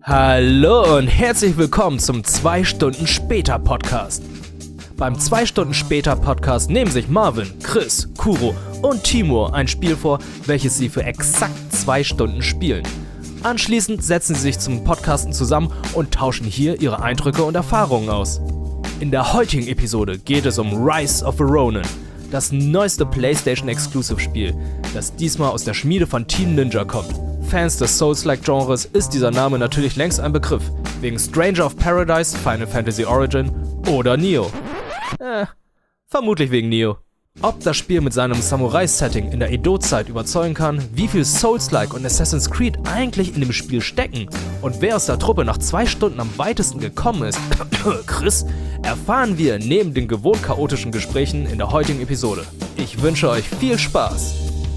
Hallo und herzlich willkommen zum 2 Stunden später Podcast. Beim 2 Stunden später Podcast nehmen sich Marvin, Chris, Kuro und Timur ein Spiel vor, welches sie für exakt 2 Stunden spielen. Anschließend setzen sie sich zum Podcasten zusammen und tauschen hier ihre Eindrücke und Erfahrungen aus. In der heutigen Episode geht es um Rise of the Ronin, das neueste PlayStation-Exclusive-Spiel, das diesmal aus der Schmiede von Team Ninja kommt. Fans des Souls-like-Genres ist dieser Name natürlich längst ein Begriff, wegen Stranger of Paradise, Final Fantasy Origin oder Nioh. Vermutlich wegen Nioh. Ob das Spiel mit seinem Samurai-Setting in der Edo-Zeit überzeugen kann, wie viel Souls-like und Assassin's Creed eigentlich in dem Spiel stecken und wer aus der Truppe nach 2 Stunden am weitesten gekommen ist, Chris, erfahren wir neben den gewohnt chaotischen Gesprächen in der heutigen Episode. Ich wünsche euch viel Spaß!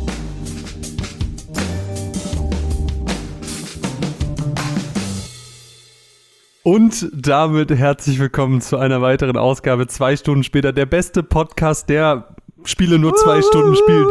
Und damit herzlich willkommen zu einer weiteren Ausgabe 2 Stunden später. Der beste Podcast, der Spiele nur 2 Stunden spielt.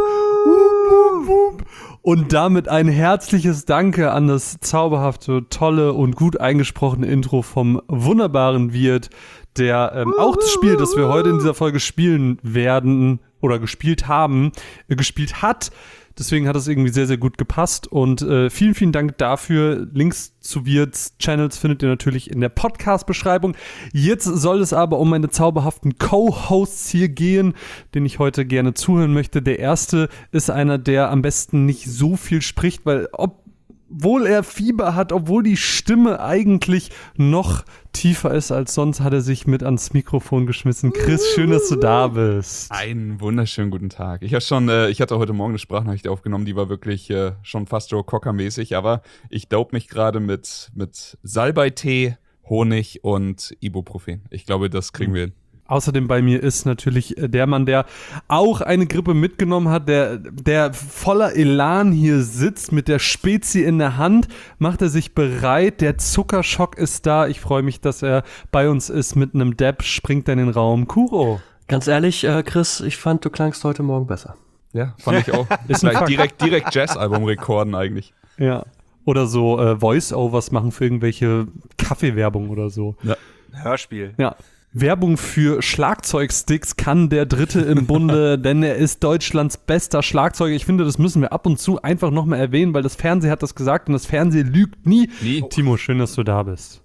Und damit ein herzliches Danke an das zauberhafte, tolle und gut eingesprochene Intro vom wunderbaren Wirt, der auch das Spiel, das wir heute in dieser Folge spielen werden oder gespielt hat. Deswegen hat es irgendwie sehr, sehr gut gepasst und vielen, vielen Dank dafür. Links zu Wirts Channels findet ihr natürlich in der Podcast-Beschreibung. Jetzt soll es aber um meine zauberhaften Co-Hosts hier gehen, denen ich heute gerne zuhören möchte. Der erste ist einer, der am besten nicht so viel spricht, weil obwohl er Fieber hat, obwohl die Stimme eigentlich noch tiefer ist als sonst, hat er sich mit ans Mikrofon geschmissen. Chris, schön, dass du da bist. Einen wunderschönen guten Tag. Ich hatte heute Morgen eine Sprachnachricht aufgenommen, die war wirklich schon fast Joe Cocker-mäßig, aber ich dope mich gerade mit Salbeitee, Honig und Ibuprofen. Ich glaube, das kriegen wir hin. Außerdem bei mir ist natürlich der Mann, der auch eine Grippe mitgenommen hat, der voller Elan hier sitzt, mit der Spezie in der Hand, macht er sich bereit, der Zuckerschock ist da. Ich freue mich, dass er bei uns ist mit einem Dab, springt er in den Raum. Kuro. Ganz ehrlich, Chris, ich fand, du klangst heute Morgen besser. Ja, fand ich auch. Ist direkt Jazz-Album rekorden eigentlich. Ja. Oder so Voice-Overs machen für irgendwelche Kaffeewerbung oder so. Ja. Hörspiel. Ja. Werbung für Schlagzeugsticks kann der Dritte im Bunde, denn er ist Deutschlands bester Schlagzeuger. Ich finde, das müssen wir ab und zu einfach nochmal erwähnen, weil das Fernsehen hat das gesagt und das Fernsehen lügt nie. Timo, schön, dass du da bist.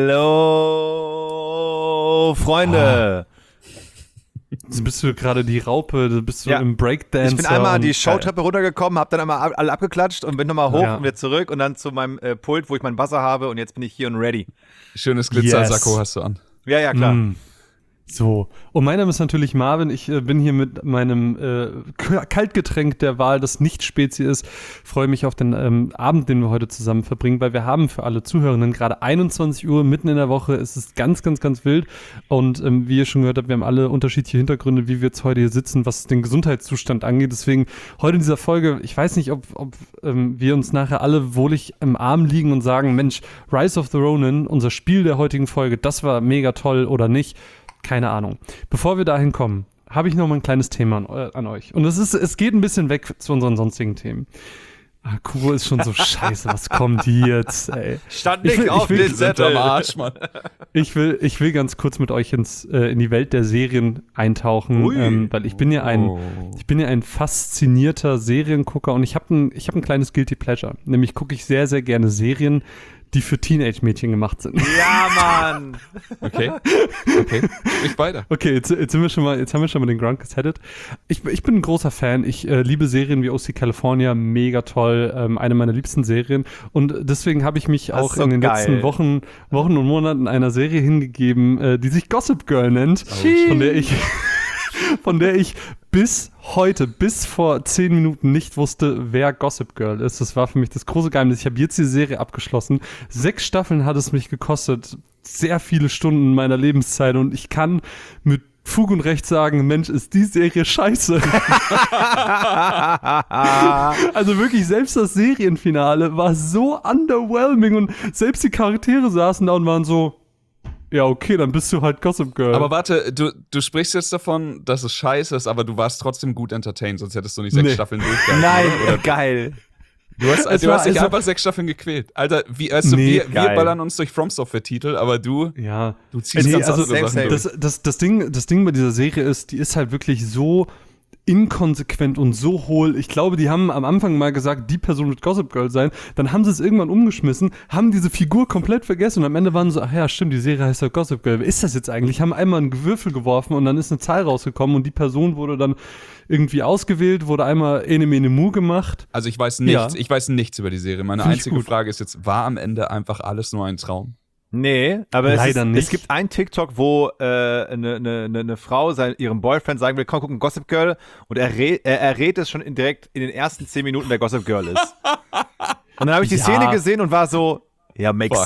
Hallo, Freunde. Jetzt bist du gerade die Raupe, du bist so im Breakdance. Ich bin einmal die Showtreppe runtergekommen, hab dann einmal alle abgeklatscht und bin nochmal hoch und wieder zurück und dann zu meinem Pult, wo ich meinen Buzzer habe und jetzt bin ich hier und ready. Schönes Glitzersacko hast du an. Ja, klar. So, und mein Name ist natürlich Marvin. Ich bin hier mit meinem Kaltgetränk der Wahl, das nicht Spezi ist. Freue mich auf den Abend, den wir heute zusammen verbringen, weil wir haben für alle Zuhörenden gerade 21 Uhr, mitten in der Woche. Es ist ganz, ganz, ganz wild. Und wie ihr schon gehört habt, wir haben alle unterschiedliche Hintergründe, wie wir jetzt heute hier sitzen, was den Gesundheitszustand angeht. Deswegen heute in dieser Folge, ich weiß nicht, ob wir uns nachher alle wohlig im Arm liegen und sagen, Mensch, Rise of the Ronin, unser Spiel der heutigen Folge, das war mega toll oder nicht. Keine Ahnung. Bevor wir dahin kommen, habe ich noch mal ein kleines Thema an euch. Und es geht ein bisschen weg zu unseren sonstigen Themen. Kuro ist schon so scheiße, was kommt jetzt, ey? Stand nicht auf den Zettel. Arsch, Mann. Ich will ganz kurz mit euch in die Welt der Serien eintauchen, weil ich bin ja ein faszinierter Seriengucker und ich hab ein kleines Guilty Pleasure. Nämlich gucke ich sehr, sehr gerne Serien, die für Teenage-Mädchen gemacht sind. Ja, Mann! Okay. Ich beide. Okay, jetzt haben wir schon mal den Ground gesettet. Ich bin ein großer Fan. Ich liebe Serien wie OC California, mega toll. Eine meiner liebsten Serien. Und deswegen habe ich mich auch in den letzten Wochen und Monaten einer Serie hingegeben, die sich Gossip Girl nennt, von der ich bis vor 10 Minuten nicht wusste, wer Gossip Girl ist. Das war für mich das große Geheimnis. Ich habe jetzt die Serie abgeschlossen. 6 Staffeln hat es mich gekostet. Sehr viele Stunden meiner Lebenszeit. Und ich kann mit Fug und Recht sagen, Mensch, ist die Serie scheiße. Also wirklich, selbst das Serienfinale war so underwhelming. Und selbst die Charaktere saßen da und waren so, ja, okay, dann bist du halt Gossip Girl. Aber warte, du sprichst jetzt davon, dass es scheiße ist, aber du warst trotzdem gut entertained, sonst hättest du nicht 6 Staffeln durchgehalten. Nein, oder? geil. Du hast dich einfach 6 Staffeln gequält. Alter, wir ballern uns durch From Software-Titel, aber du ziehst ganz andere Sachen durch. Das Ding bei dieser Serie ist, die ist halt wirklich so inkonsequent und so hohl. Ich glaube, die haben am Anfang mal gesagt, die Person wird Gossip Girl sein. Dann haben sie es irgendwann umgeschmissen, haben diese Figur komplett vergessen und am Ende waren sie so, ach ja, stimmt, die Serie heißt ja Gossip Girl. Wer ist das jetzt eigentlich? Haben einmal einen Würfel geworfen und dann ist eine Zahl rausgekommen und die Person wurde dann irgendwie ausgewählt, wurde einmal Ene Mene Mu gemacht. Also ich weiß nichts über die Serie. Meine einzige Frage ist jetzt, war am Ende einfach alles nur ein Traum? Nee, aber Leider nicht. Es gibt einen TikTok, wo eine Frau ihrem Boyfriend sagen will, komm, gucken Gossip Girl und er rät es schon direkt in den ersten 10 Minuten, wer Gossip Girl ist. Und dann habe ich die Szene gesehen und war so, ja, makes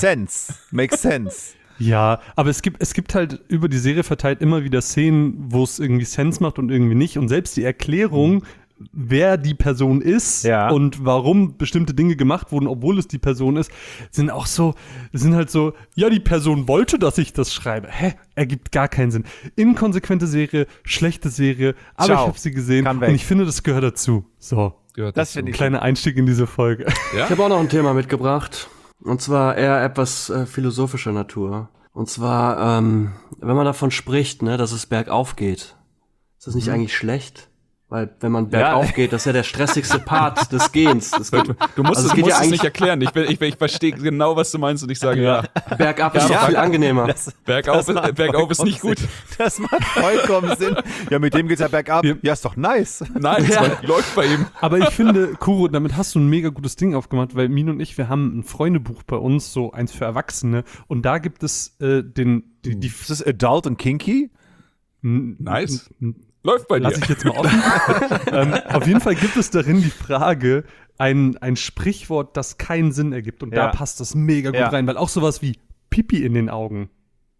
sense. Ja, aber es gibt halt über die Serie verteilt immer wieder Szenen, wo es irgendwie Sense macht und irgendwie nicht. Und selbst die Erklärung, wer die Person ist und warum bestimmte Dinge gemacht wurden, obwohl es die Person ist, sind halt so, ja, die Person wollte, dass ich das schreibe. Ergibt gar keinen Sinn. Inkonsequente Serie, schlechte Serie, aber ich habe sie gesehen und ich finde, das gehört dazu. So, das finde ich ein kleiner Einstieg in diese Folge. Ja? Ich habe auch noch ein Thema mitgebracht. Und zwar eher etwas philosophischer Natur. Und zwar, wenn man davon spricht, ne, dass es bergauf geht, ist das nicht eigentlich schlecht? Weil wenn man bergauf geht, das ist ja der stressigste Part des Gehens. Du musst es nicht erklären. Ich verstehe genau, was du meinst und ich sage ja. Bergab ist doch viel angenehmer. Bergauf ist nicht gut. Das macht vollkommen Sinn. Ja, mit dem geht's ja bergab. Ja, ist doch nice. Nein, läuft bei ihm. Aber ich finde, Kuro, damit hast du ein mega gutes Ding aufgemacht, weil Min und ich, wir haben ein Freundebuch bei uns, so eins für Erwachsene. Und da gibt es Ist das Adult und Kinky? Nice. Läuft bei dir. Lass ich jetzt mal offen. Auf jeden Fall gibt es darin die Frage, ein Sprichwort, das keinen Sinn ergibt. Und da passt das mega gut rein, weil auch sowas wie Pipi in den Augen.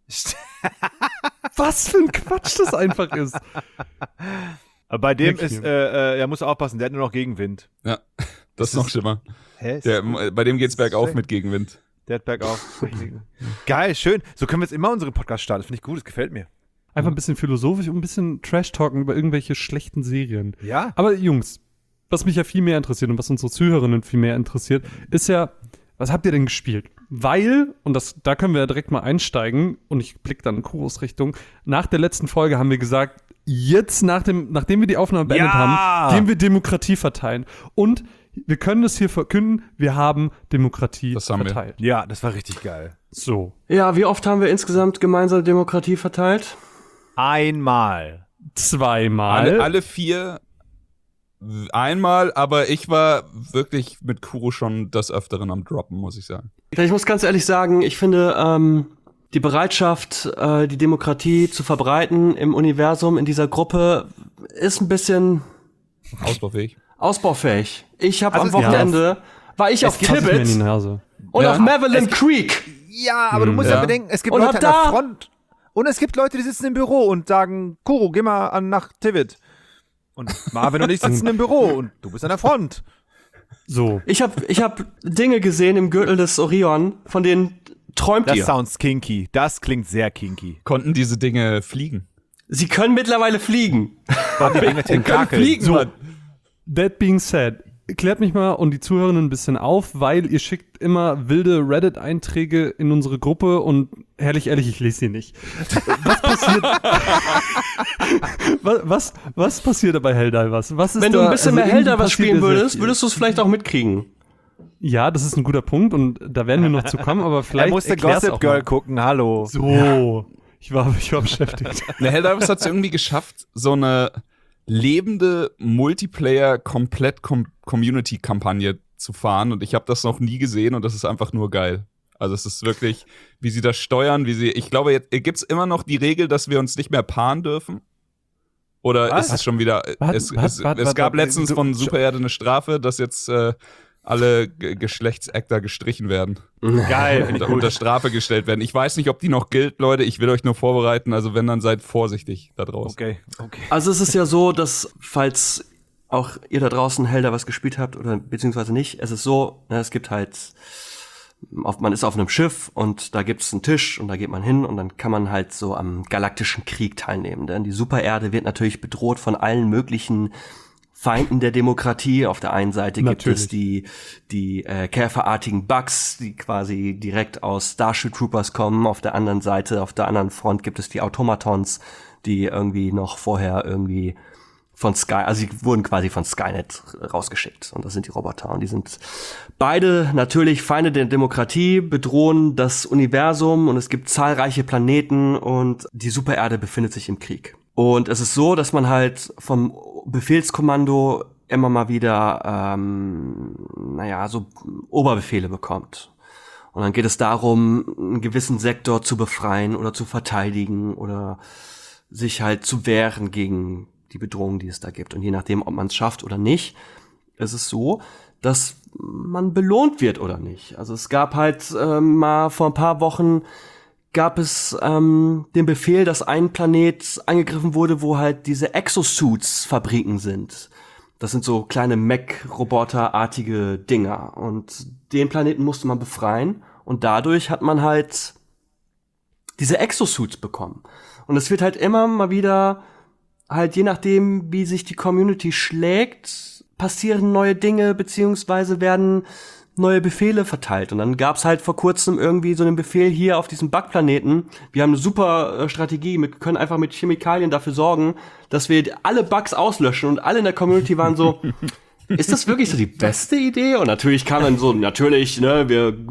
Was für ein Quatsch das einfach ist. Aber bei dem musst du aufpassen, der hat nur noch Gegenwind. Ja, das ist noch schlimmer. Hä? Bei dem geht's bergauf mit Gegenwind. Der hat bergauf. Geil, schön. So können wir jetzt immer unseren Podcast starten. Das finde ich gut, das gefällt mir. Einfach ein bisschen philosophisch und ein bisschen Trash-Talken über irgendwelche schlechten Serien. Ja. Aber Jungs, was mich ja viel mehr interessiert und was unsere Zuhörerinnen viel mehr interessiert, ist ja, was habt ihr denn gespielt? Weil, und da können wir ja direkt mal einsteigen, und ich blicke dann in Kuros Richtung, nach der letzten Folge haben wir gesagt, jetzt, nachdem wir die Aufnahme beendet haben, gehen wir Demokratie verteilen. Und wir können das hier verkünden, wir haben Demokratie verteilt. Ja, das war richtig geil. So. Ja, wie oft haben wir insgesamt gemeinsam Demokratie verteilt? Einmal. Zweimal. Alle 4 einmal, aber ich war wirklich mit Kuro schon des Öfteren am Droppen, muss ich sagen. Ich muss ganz ehrlich sagen, ich finde, die Bereitschaft, die Demokratie zu verbreiten im Universum, in dieser Gruppe, ist ein bisschen ausbaufähig. Ich habe am Wochenende, war ich auf Tibet und auf Mavelin Creek. Ja, aber du musst ja bedenken, es gibt Leute an der Front. Und es gibt Leute, die sitzen im Büro und sagen, Kuro, geh mal nach Tibet. Und Marvin und ich sitzen im Büro und du bist an der Front. So. Ich hab Dinge gesehen im Gürtel des Orion, von denen träumt ihr. Das sounds kinky. Das klingt sehr kinky. Konnten diese Dinge fliegen? Sie können mittlerweile fliegen. Fliegen, so. That being said, klärt mich mal und die Zuhörerinnen ein bisschen auf, weil ihr schickt immer wilde Reddit-Einträge in unsere Gruppe und ehrlich, ich lese sie nicht. Was passiert? was passiert da bei Helldivers? Wenn du ein bisschen mehr Helldivers spielen würdest, würdest du es vielleicht auch mitkriegen. Ja, das ist ein guter Punkt und da werden wir noch zu kommen, aber vielleicht er musste Gossip Girl gucken, hallo. So, ja. ich war beschäftigt. Helldivers hat es irgendwie geschafft, so eine lebende Multiplayer-Komplett-Community-Kampagne zu fahren und ich habe das noch nie gesehen und das ist einfach nur geil. Also es ist wirklich, wie sie das steuern, ich glaube, jetzt gibt's immer noch die Regel, dass wir uns nicht mehr paaren dürfen? Oder ist es schon wieder, es gab letztens von Supererde eine Strafe, dass jetzt alle Geschlechtsactor gestrichen werden. Geil. Und unter Strafe gestellt werden. Ich weiß nicht, ob die noch gilt, Leute. Ich will euch nur vorbereiten. Also wenn, dann seid vorsichtig da draußen. Okay. Also es ist ja so, dass, falls auch ihr da draußen Helldivers gespielt habt oder beziehungsweise nicht, es ist so, es gibt halt, man ist auf einem Schiff und da gibt's einen Tisch und da geht man hin und dann kann man halt so am galaktischen Krieg teilnehmen. Denn die Supererde wird natürlich bedroht von allen möglichen Feinden der Demokratie. Auf der einen Seite gibt Natürlich. es die käferartigen Bugs, die quasi direkt aus Starship Troopers kommen. Auf der anderen Seite, auf der anderen Front gibt es die Automatons, die irgendwie noch vorher irgendwie von also sie wurden quasi von Skynet rausgeschickt. Und das sind die Roboter. Und die sind beide natürlich Feinde der Demokratie, bedrohen das Universum und es gibt zahlreiche Planeten und die Supererde befindet sich im Krieg. Und es ist so, dass man halt vom Befehlskommando immer mal wieder, so Oberbefehle bekommt. Und dann geht es darum, einen gewissen Sektor zu befreien oder zu verteidigen oder sich halt zu wehren gegen die Bedrohung, die es da gibt. Und je nachdem, ob man es schafft oder nicht, ist es so, dass man belohnt wird oder nicht. Also es gab halt mal vor ein paar Wochen gab es den Befehl, dass ein Planet angegriffen wurde, wo halt diese Exosuits-Fabriken sind. Das sind so kleine Mech-Roboter-artige Dinger. Und den Planeten musste man befreien. Und dadurch hat man halt diese Exosuits bekommen. Und es wird halt immer mal wieder, halt je nachdem, wie sich die Community schlägt, passieren neue Dinge, beziehungsweise werden neue Befehle verteilt. Und dann gab's halt vor kurzem irgendwie so einen Befehl hier auf diesem Bugplaneten. Wir haben eine super Strategie, wir können einfach mit Chemikalien dafür sorgen, dass wir alle Bugs auslöschen. Und alle in der Community waren so, ist das wirklich so die beste Idee? Und natürlich kam dann so, natürlich, ne,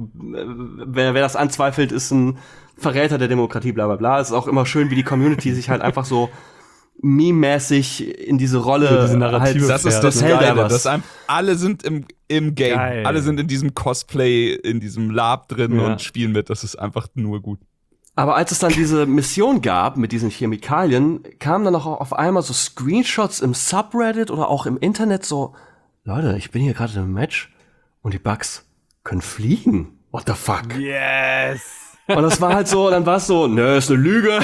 wer das anzweifelt, ist ein Verräter der Demokratie, bla bla bla. Es ist auch immer schön, wie die Community sich halt einfach so meme-mäßig in diese Rolle diese Narrative Das ist das hält Geile. da was. Alle sind im Game. Geil. Alle sind in diesem Cosplay, in diesem Lab drin Ja. und spielen mit. Das ist einfach nur gut. Aber als es dann diese Mission gab mit diesen Chemikalien, kamen dann auch auf einmal so Screenshots im Subreddit oder auch im Internet so, Leute, ich bin hier gerade in einem Match und die Bugs können fliegen. What the fuck? Yes! Und das war halt so, dann war es so, nö, ist eine Lüge.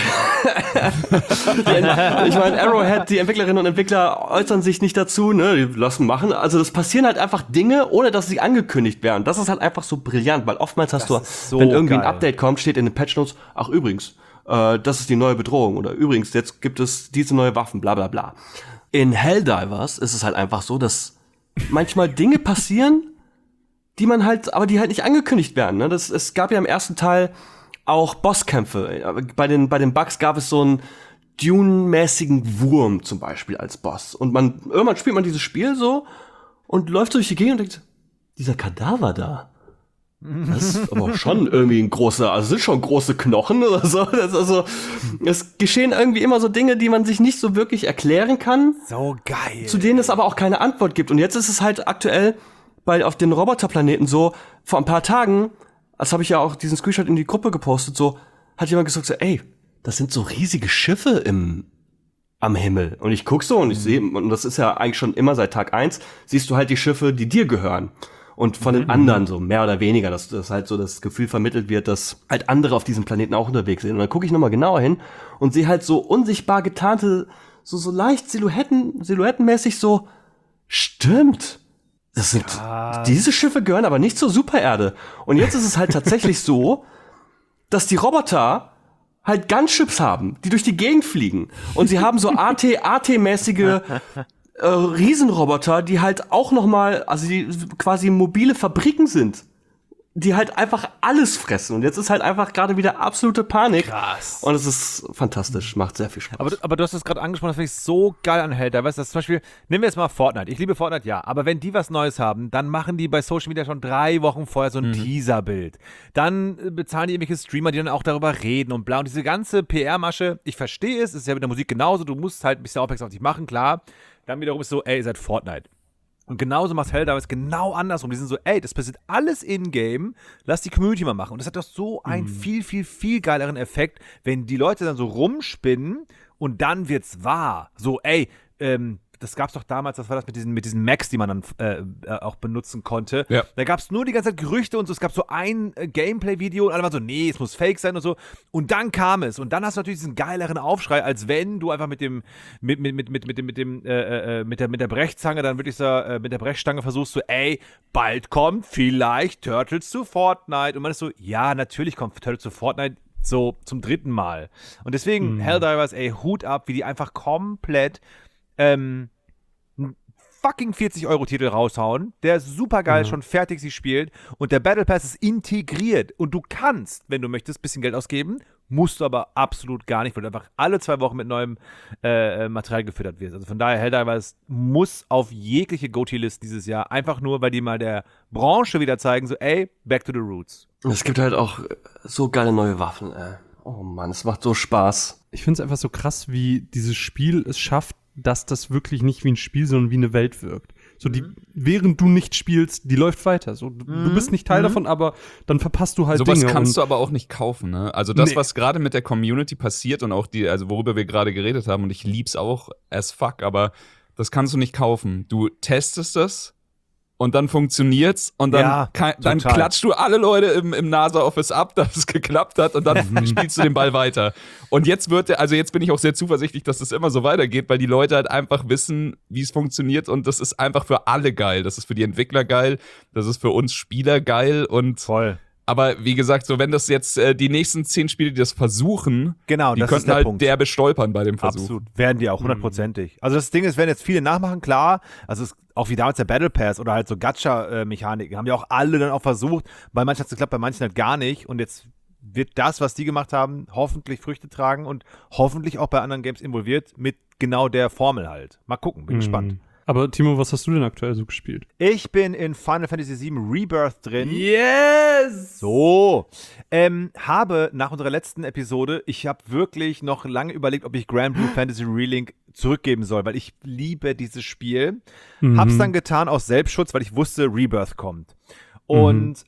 Ich meine, Arrowhead, die Entwicklerinnen und Entwickler äußern sich nicht dazu, ne, die lassen machen. Also das passieren halt einfach Dinge, ohne dass sie angekündigt werden. Das ist halt einfach so brillant, weil oftmals hast du, ist so wenn irgendwie ein geil. Update kommt, steht in den Patch Notes, ach übrigens, das ist die neue Bedrohung oder übrigens, jetzt gibt es diese neue Waffen, bla bla bla. In Helldivers ist es halt einfach so, dass manchmal Dinge passieren, die man halt, aber die halt nicht angekündigt werden. Ne? Es gab ja im ersten Teil auch Bosskämpfe. Bei den Bugs gab es so einen Dune-mäßigen Wurm zum Beispiel als Boss. Und irgendwann spielt man dieses Spiel so und läuft durch die Gegend und denkt, dieser Kadaver da, das ist aber schon irgendwie ein großer, also sind schon große Knochen oder so. Es geschehen irgendwie immer so Dinge, die man sich nicht so wirklich erklären kann, So geil. zu denen es aber auch keine Antwort gibt. Und jetzt ist es halt aktuell auf den Roboterplaneten so, vor ein paar Tagen, das habe ich ja auch diesen Screenshot in die Gruppe gepostet, so, hat jemand gesagt, so, ey, das sind so riesige Schiffe am Himmel. Und ich guck so und ich sehe, und das ist ja eigentlich schon immer seit Tag 1, siehst du halt die Schiffe, die dir gehören. Und von den anderen so, mehr oder weniger, dass halt so das Gefühl vermittelt wird, dass halt andere auf diesem Planeten auch unterwegs sind. Und dann gucke ich nochmal genauer hin und sehe halt so unsichtbar getarnte, so leicht silhouettenmäßig so, stimmt. Diese Schiffe gehören aber nicht zur Supererde. Und jetzt ist es halt tatsächlich so, dass die Roboter halt Gunships haben, die durch die Gegend fliegen. Und sie haben so AT-mäßige Riesenroboter, die halt auch nochmal, also die quasi mobile Fabriken sind, die halt einfach alles fressen. Und jetzt ist halt einfach gerade wieder absolute Panik. Krass. Und es ist fantastisch, macht sehr viel Spaß. Aber du hast es gerade angesprochen, das finde ich so geil an Helldivers. Weißt du, zum Beispiel, nehmen wir jetzt mal Fortnite. Ich liebe Fortnite, ja. Aber wenn die was Neues haben, dann machen die bei Social Media schon 3 Wochen vorher so ein Teaserbild. Dann bezahlen die irgendwelche Streamer, die dann auch darüber reden und bla. Und diese ganze PR-Masche, ich verstehe es, ist ja mit der Musik genauso. Du musst halt ein bisschen aufmerksam auf dich machen, klar. Dann wiederum ist so, ey, ihr seid Fortnite. Und genauso macht Helldivers genau andersrum. Die sind so, ey, das passiert alles in-game, lass die Community mal machen. Und das hat doch so einen viel, viel, viel geileren Effekt, wenn die Leute dann so rumspinnen und dann wird's wahr. So, ey, das gab's doch damals, das war das mit diesen Macs, die man dann auch benutzen konnte. Ja. Da gab's nur die ganze Zeit Gerüchte und so, es gab so ein Gameplay-Video und alle waren so, nee, es muss fake sein und so. Und dann kam es. Und dann hast du natürlich diesen geileren Aufschrei, als wenn du einfach mit der Brechzange dann wirklich so, mit der Brechstange versuchst, so, ey, bald kommt vielleicht Turtles zu Fortnite. Und man ist so, ja, natürlich kommt Turtles zu Fortnite. So zum 3. Mal. Und deswegen Helldivers, ey, Hut ab, wie die einfach komplett fucking 40-Euro-Titel raushauen, der ist super geil, schon fertig sie spielt und der Battle Pass ist integriert und du kannst, wenn du möchtest, ein bisschen Geld ausgeben, musst du aber absolut gar nicht, weil du einfach alle 2 Wochen mit neuem Material gefüttert wirst. Also von daher, Helldivers muss auf jegliche Go-To-List dieses Jahr, einfach nur, weil die mal der Branche wieder zeigen, so ey, back to the roots. Es gibt halt auch so geile neue Waffen, ey. Oh Mann, es macht so Spaß. Ich finde es einfach so krass, wie dieses Spiel es schafft, dass das wirklich nicht wie ein Spiel, sondern wie eine Welt wirkt. So, während du nicht spielst, die läuft weiter. So, du bist nicht Teil davon, aber dann verpasst du halt Sowas Dinge. kannst du aber auch nicht kaufen, ne? Also das, was gerade mit der Community passiert und auch also worüber wir gerade geredet haben, und ich lieb's auch as fuck, aber das kannst du nicht kaufen. Du testest das und dann funktioniert's und dann, dann klatscht du alle Leute im NASA-Office ab, dass es geklappt hat und dann spielst du den Ball weiter. Und jetzt jetzt bin ich auch sehr zuversichtlich, dass das immer so weitergeht, weil die Leute halt einfach wissen, wie es funktioniert und das ist einfach für alle geil. Das ist für die Entwickler geil, das ist für uns Spieler geil und voll. Aber wie gesagt, so wenn das jetzt die nächsten 10 Spiele, die das versuchen, genau, die das könnten ist der halt Punkt. derbe stolpern bei dem Versuch. Absolut, werden die auch, 100%. Also das Ding ist, wenn jetzt viele nachmachen, klar, also auch wie damals der Battle Pass oder halt so Gacha-Mechaniken, haben ja auch alle dann auch versucht, bei manchen hat es geklappt, bei manchen halt gar nicht und jetzt wird das, was die gemacht haben, hoffentlich Früchte tragen und hoffentlich auch bei anderen Games involviert mit genau der Formel halt. Mal gucken, bin gespannt. Aber Timo, was hast du denn aktuell so gespielt? Ich bin in Final Fantasy VII Rebirth drin. Yes! So. Habe nach unserer letzten Episode, ich habe wirklich noch lange überlegt, ob ich Grand Blue Fantasy Relink zurückgeben soll, weil ich liebe dieses Spiel. Hab's dann getan aus Selbstschutz, weil ich wusste, Rebirth kommt. Und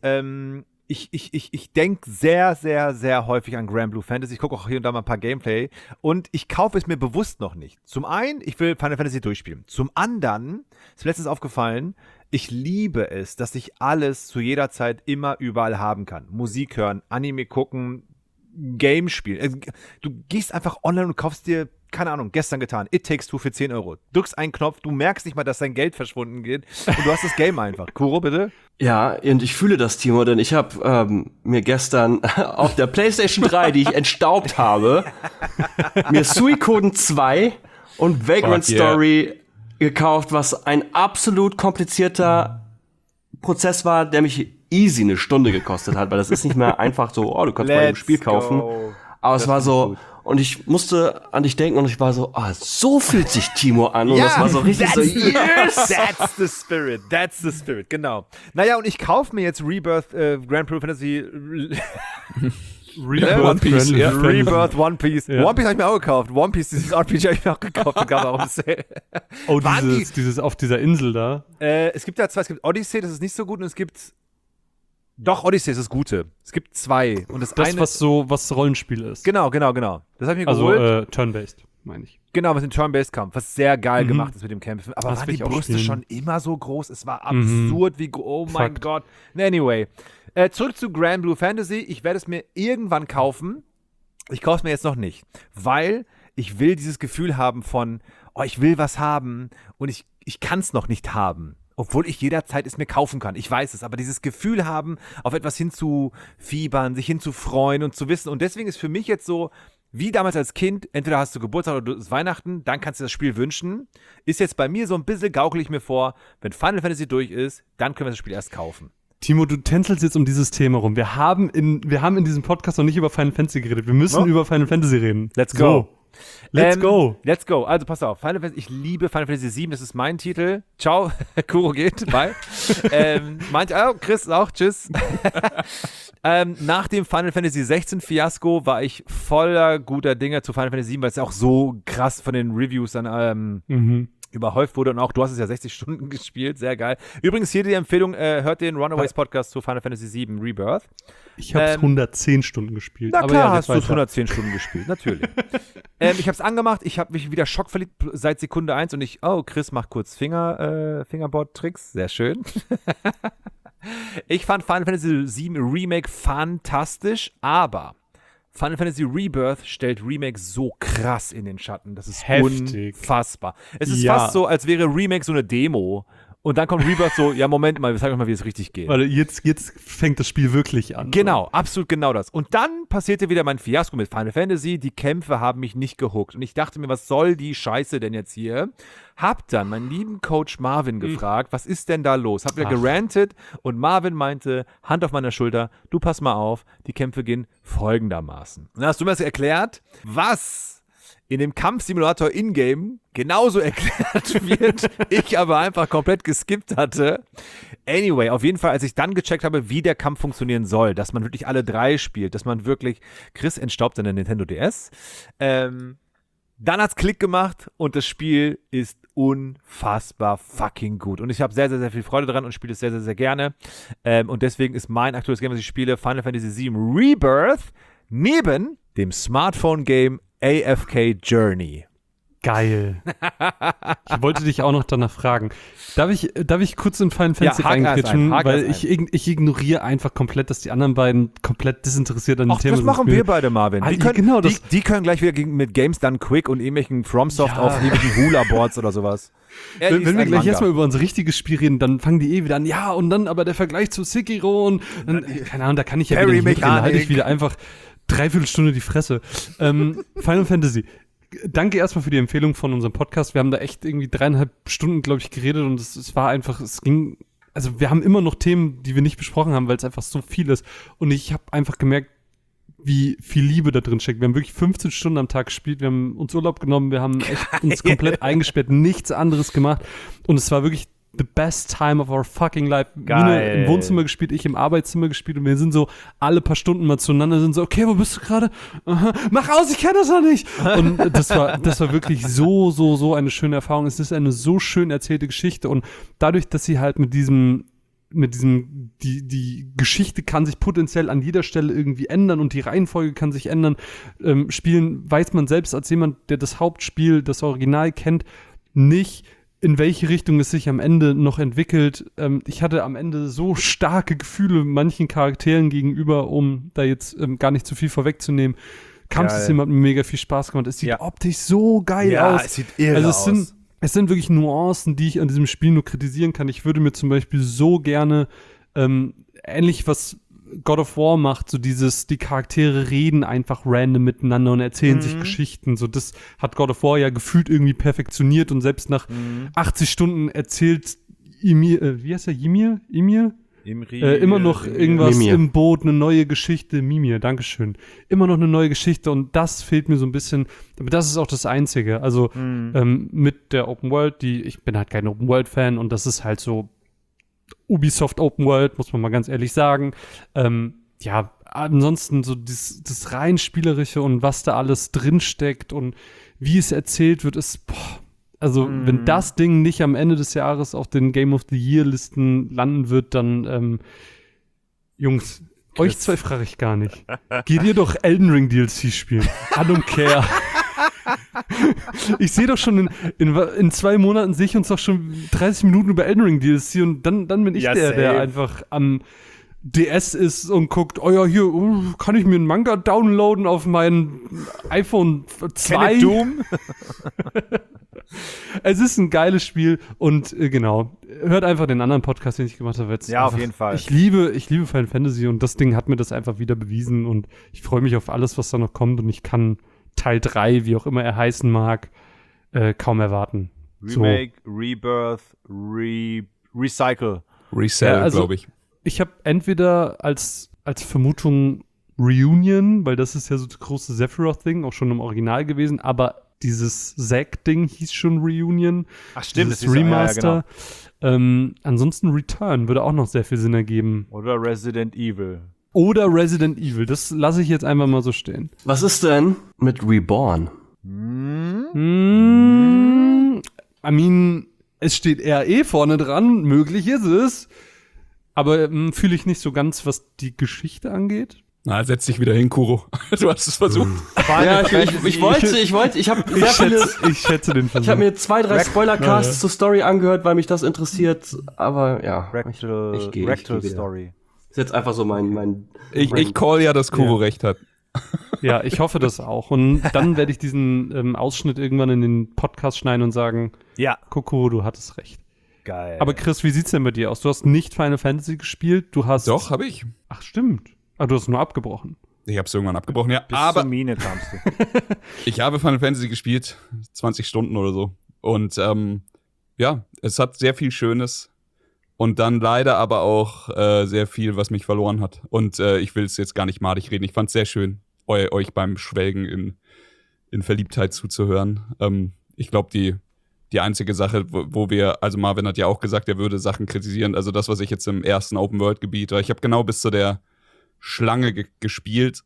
ich denke sehr, sehr, sehr häufig an Grand Blue Fantasy. Ich gucke auch hier und da mal ein paar Gameplay. Und ich kaufe es mir bewusst noch nicht. Zum einen, ich will Final Fantasy durchspielen. Zum anderen, ist mir letztens aufgefallen, ich liebe es, dass ich alles zu jeder Zeit immer überall haben kann. Musik hören, Anime gucken, Game spielen. Du gehst einfach online und kaufst dir, keine Ahnung, gestern getan, It Takes Two für 10 Euro. Drückst einen Knopf, du merkst nicht mal, dass dein Geld verschwunden geht und du hast das Game einfach. Kuro, bitte? Ja, und ich fühle das, Timo, denn ich habe mir gestern auf der PlayStation 3, die ich entstaubt habe, mir Suikoden 2 und Vagrant Story gekauft, was ein absolut komplizierter Prozess war, der mich easy eine Stunde gekostet hat, weil das ist nicht mehr einfach so, du kannst mal ein Spiel kaufen. Aber es war so, und ich musste an dich denken und ich war so, so fühlt sich Timo an. Und das war so richtig so, yes! That's the spirit, genau. Naja, und ich kaufe mir jetzt Rebirth, Grand Blue Fantasy One Piece. Rebirth, One Piece. Ja. One Piece habe ich mir auch gekauft. One Piece, dieses RPG habe ich mir auch gekauft. Und gab auch ein Sale. Oh, dieses auf dieser Insel da. Es gibt ja 2. Es gibt Odyssey, das ist nicht so gut. Und es gibt Odyssey ist das Gute. Es gibt 2. Und das eine, was Rollenspiel ist. Genau. Das habe ich mir Also geholt. Turn-based, meine ich. Genau, was den Turn-Based-Kampf, was sehr geil gemacht ist mit dem Kämpfen. Aber Das waren will die ich auch Brüste spielen. schon immer so groß? Es war absurd, wie oh mein Fakt. Gott. Anyway, zurück zu Grand Blue Fantasy. Ich werde es mir irgendwann kaufen. Ich kaufe es mir jetzt noch nicht, weil ich will dieses Gefühl haben von, ich will was haben und ich kann es noch nicht haben. Obwohl ich jederzeit es mir kaufen kann. Ich weiß es. Aber dieses Gefühl haben, auf etwas hinzufiebern, sich hinzufreuen und zu wissen. Und deswegen ist für mich jetzt so, wie damals als Kind, entweder hast du Geburtstag oder du ist Weihnachten, dann kannst du das Spiel wünschen. Ist jetzt bei mir so ein bisschen, gaukle ich mir vor, wenn Final Fantasy durch ist, dann können wir das Spiel erst kaufen. Timo, du tänzelst jetzt um dieses Thema rum. Wir haben in diesem Podcast noch nicht über Final Fantasy geredet. Wir müssen über Final Fantasy reden. Let's go. So. Let's go. Let's go. Also pass auf, Final Fantasy, ich liebe Final Fantasy VII, das ist mein Titel. Ciao, Kuro geht, bye. Chris auch, tschüss. Nach dem Final Fantasy 16 Fiasko war ich voller guter Dinge zu Final Fantasy 7, weil es ja auch so krass von den Reviews dann überhäuft wurde und auch du hast es ja 60 Stunden gespielt, sehr geil. Übrigens hier die Empfehlung, hört den Runaways Podcast zu Final Fantasy 7 Rebirth. Ich habe es 110 Stunden gespielt. Na aber klar, ja, hast du es 110 Stunden gespielt, natürlich. Ich habe es angemacht, ich habe mich wieder schockverliebt seit Sekunde 1 und Chris macht kurz Fingerboard-Tricks, sehr schön. Ich fand Final Fantasy 7 Remake fantastisch, aber Final Fantasy Rebirth stellt Remake so krass in den Schatten. Das ist heftig. Unfassbar. Es ist fast so, als wäre Remake so eine Demo Und dann kommt Rebirth so, ja, Moment mal, wir zeigen euch mal, wie es richtig geht. Weil jetzt fängt das Spiel wirklich an. Genau, absolut genau das. Und dann passierte wieder mein Fiasko mit Final Fantasy. Die Kämpfe haben mich nicht gehuckt. Und ich dachte mir, was soll die Scheiße denn jetzt hier? Hab dann meinen lieben Coach Marvin gefragt, was ist denn da los? Hab wieder gerantet und Marvin meinte, Hand auf meiner Schulter, du pass mal auf, die Kämpfe gehen folgendermaßen. Dann hast du mir das erklärt, was in dem Kampfsimulator in-game genauso erklärt wird, ich aber einfach komplett geskippt hatte. Anyway, auf jeden Fall, als ich dann gecheckt habe, wie der Kampf funktionieren soll, dass man wirklich alle 3 spielt, dass man wirklich, Chris entstaubt seine Nintendo DS, dann hat's Klick gemacht und das Spiel ist unfassbar fucking gut. Und ich habe sehr, sehr, sehr viel Freude dran und spiele es sehr, sehr, sehr gerne. Und deswegen ist mein aktuelles Game, was ich spiele, Final Fantasy VII Rebirth, neben dem Smartphone-Game AFK Journey. Geil. Ich wollte dich auch noch danach fragen. Darf ich kurz in Final Fantasy hak reingrätschen? erst ein. Weil ich ignoriere einfach komplett, dass die anderen beiden komplett desinteressiert an dem Ach, Thema das machen wir beide, Marvin. Die können, genau, die können gleich wieder mit Games Done Quick und irgendwelchen FromSoft auf ewigen Hula-Boards oder sowas. Wenn wir gleich erstmal über unser richtiges Spiel reden, dann fangen die wieder an, ja, und dann aber der Vergleich zu Sekiro und dann, keine Ahnung, da kann ich ja wieder nicht mitreden, da halte ich wieder einfach 3/4 Stunde die Fresse. Final Fantasy. Danke erstmal für die Empfehlung von unserem Podcast. Wir haben da echt irgendwie 3,5 Stunden, glaube ich, geredet und es war einfach, also wir haben immer noch Themen, die wir nicht besprochen haben, weil es einfach so viel ist. Und ich habe einfach gemerkt, wie viel Liebe da drin steckt. Wir haben wirklich 15 Stunden am Tag gespielt, wir haben uns Urlaub genommen, wir haben echt uns komplett eingesperrt, nichts anderes gemacht. Und es war wirklich the best time of our fucking life. Mine im Wohnzimmer gespielt, ich im Arbeitszimmer gespielt und wir sind so alle paar Stunden mal zueinander, sind so, okay, wo bist du gerade? Mach aus, ich kenne das noch nicht. Und das war wirklich so eine schöne Erfahrung. Es ist eine so schön erzählte Geschichte und dadurch, dass sie halt mit diesem die Geschichte kann sich potenziell an jeder Stelle irgendwie ändern und die Reihenfolge kann sich ändern. Spielen weiß man selbst als jemand, der das Hauptspiel, das Original kennt, nicht, in welche Richtung es sich am Ende noch entwickelt. Ich hatte am Ende so starke Gefühle manchen Charakteren gegenüber, um da jetzt gar nicht zu viel vorwegzunehmen. Kampfsystem hat mir mega viel Spaß gemacht. Es sieht optisch so geil aus. Ja, es sieht irre aus. Es sind wirklich Nuancen, die ich an diesem Spiel nur kritisieren kann. Ich würde mir zum Beispiel so gerne ähnlich was God of War macht, so die Charaktere reden einfach random miteinander und erzählen sich Geschichten. So, das hat God of War ja gefühlt irgendwie perfektioniert und selbst nach 80 Stunden erzählt wie heißt er? Emir? Immer noch irgendwas Mimir. im Boot, eine neue Geschichte. Mimir, dankeschön. Immer noch eine neue Geschichte und das fehlt mir so ein bisschen. Aber das ist auch das Einzige. Also mit der Open World, ich bin halt kein Open World Fan und das ist halt so Ubisoft Open World, muss man mal ganz ehrlich sagen. Ja, ansonsten so das rein Spielerische und was da alles drinsteckt und wie es erzählt wird, ist, also wenn das Ding nicht am Ende des Jahres auf den Game of the Year Listen landen wird, dann Jungs, euch zwei frage ich gar nicht. Geht ihr doch Elden Ring DLC spielen? I don't care. Ich sehe doch schon, in 2 Monaten sehe ich uns doch schon 30 Minuten über Elden Ring DLC und dann bin ich der einfach am DS ist und guckt, oh ja, hier kann ich mir einen Manga downloaden auf mein iPhone 2. Doom? Es ist ein geiles Spiel und genau, hört einfach den anderen Podcast, den ich gemacht habe. Jetzt Ja, einfach, auf jeden Fall. Ich liebe Final Fantasy und das Ding hat mir das einfach wieder bewiesen und ich freue mich auf alles, was da noch kommt und ich kann Teil 3, wie auch immer er heißen mag, kaum erwarten. Remake, Rebirth, Recycle. Resell, Ja, also- glaube ich. Ich habe entweder als Vermutung Reunion, weil das ist ja so das große Sephiroth-Ding, auch schon im Original gewesen, aber dieses Zack-Ding hieß schon Reunion. Ach stimmt, dieses das ist Remaster. Ansonsten Return würde auch noch sehr viel Sinn ergeben. Oder Resident Evil. Oder Resident Evil, das lasse ich jetzt einfach mal so stehen. Was ist denn mit Reborn? I mean, es steht RE vorne dran, möglich ist es. Aber fühle ich nicht so ganz, was die Geschichte angeht. Na, setz dich wieder hin, Kuro. Du hast es versucht. Ja, ich wollte, ich habe sehr viele, Ich schätze den Versuch. ich habe mir 2, 3 Spoilercasts zur Story angehört, weil mich das interessiert, aber ja, Rectal gehe wieder. Story. Ist jetzt einfach so mein Ich call ja, dass Kuro recht hat. Ja, ich hoffe das auch. Und dann werde ich diesen Ausschnitt irgendwann in den Podcast schneiden und sagen, Ja. Kokoro, du hattest recht. Geil. Aber Chris, wie sieht's denn bei dir aus? Du hast nicht Final Fantasy gespielt, du hast... Doch, habe ich. Ach, stimmt. Ah, du hast nur abgebrochen. Ich habe es irgendwann abgebrochen, ja. bis Aber zur Mine kamst du. ich habe Final Fantasy gespielt, 20 Stunden oder so. Und ja, es hat sehr viel Schönes. Und dann leider aber auch sehr viel, was mich verloren hat. Und ich will es jetzt gar nicht madig reden. Ich fand es sehr schön, euch beim Schwelgen in Verliebtheit zuzuhören. Ich glaube, die einzige Sache, wo wir, also Marvin hat ja auch gesagt, er würde Sachen kritisieren. Also das, was ich jetzt im ersten Open-World-Gebiet, ich habe genau bis zu der Schlange gespielt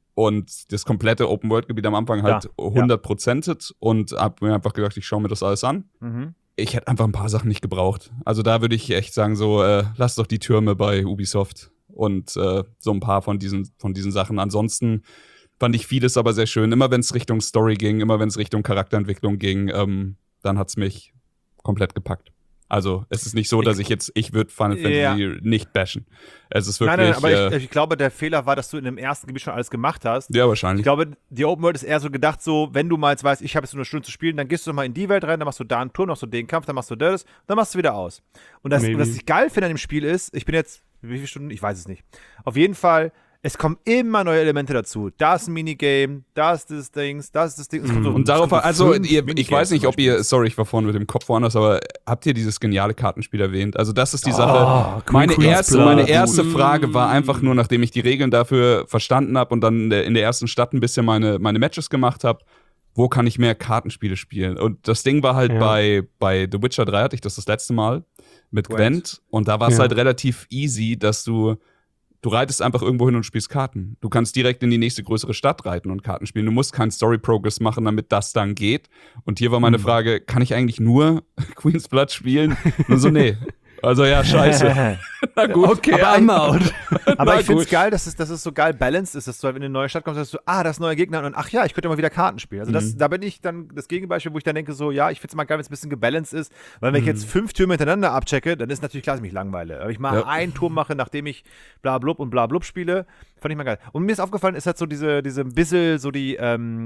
und das komplette Open-World-Gebiet am Anfang halt 100%ed und habe mir einfach gedacht, ich schaue mir das alles an. Ich hätte einfach ein paar Sachen nicht gebraucht. Also da würde ich echt sagen, so, lass doch die Türme bei Ubisoft und so ein paar von diesen Sachen. Ansonsten fand ich vieles aber sehr schön. Immer wenn es Richtung Story ging, immer wenn es Richtung Charakterentwicklung ging, dann hat es mich komplett gepackt. Also es ist nicht so, dass ich würde Final Fantasy nicht bashen. Es ist wirklich... Nein, aber ich glaube, der Fehler war, dass du in dem ersten Gebiet schon alles gemacht hast. Ja, wahrscheinlich. Ich glaube, die Open World ist eher so gedacht, so, wenn du mal jetzt weißt, ich habe jetzt nur eine Stunde zu spielen, dann gehst du noch mal in die Welt rein, dann machst du da einen Turm, noch so den Kampf, dann machst du das, dann machst du wieder aus. Und was ich geil finde an dem Spiel ist, ich bin jetzt, wie viele Stunden? Ich weiß es nicht. Auf jeden Fall, es kommen immer neue Elemente dazu. Da ist ein Minigame, da ist das Ding, da ist das Ding. Und darauf, also ich weiß nicht, ob ihr, sorry, ich war vorhin mit dem Kopf woanders, aber habt ihr dieses geniale Kartenspiel erwähnt? Also das ist die Sache. Meine erste Frage war einfach nur, nachdem ich die Regeln dafür verstanden habe und dann in der ersten Stadt ein bisschen meine Matches gemacht habe, wo kann ich mehr Kartenspiele spielen? Und das Ding war halt bei The Witcher 3 hatte ich das letzte Mal mit Gwent und da war es halt relativ easy, dass du reitest einfach irgendwo hin und spielst Karten. Du kannst direkt in die nächste größere Stadt reiten und Karten spielen. Du musst keinen Story-Progress machen, damit das dann geht. Und hier war meine Frage, kann ich eigentlich nur Queen's Blood spielen? Und so, nee. Also ja, scheiße. Na gut. Okay, I'm out. Aber ich finde es geil, dass es so geil balanced ist, dass du halt in eine neue Stadt kommst, dass du, das ist ein neuer Gegner und ach ja, ich könnte mal wieder Karten spielen. Also da bin ich dann das Gegenbeispiel, wo ich dann denke so, ja, ich finde es mal geil, wenn es ein bisschen gebalanced ist, weil wenn ich jetzt 5 Türme hintereinander abchecke, dann ist natürlich klar, dass ich mich langweile. Aber ich mal einen Turm mache, nachdem ich bla blub und bla blub spiele, fand ich mal geil. Und mir ist aufgefallen, ist halt so diese ein bisschen so die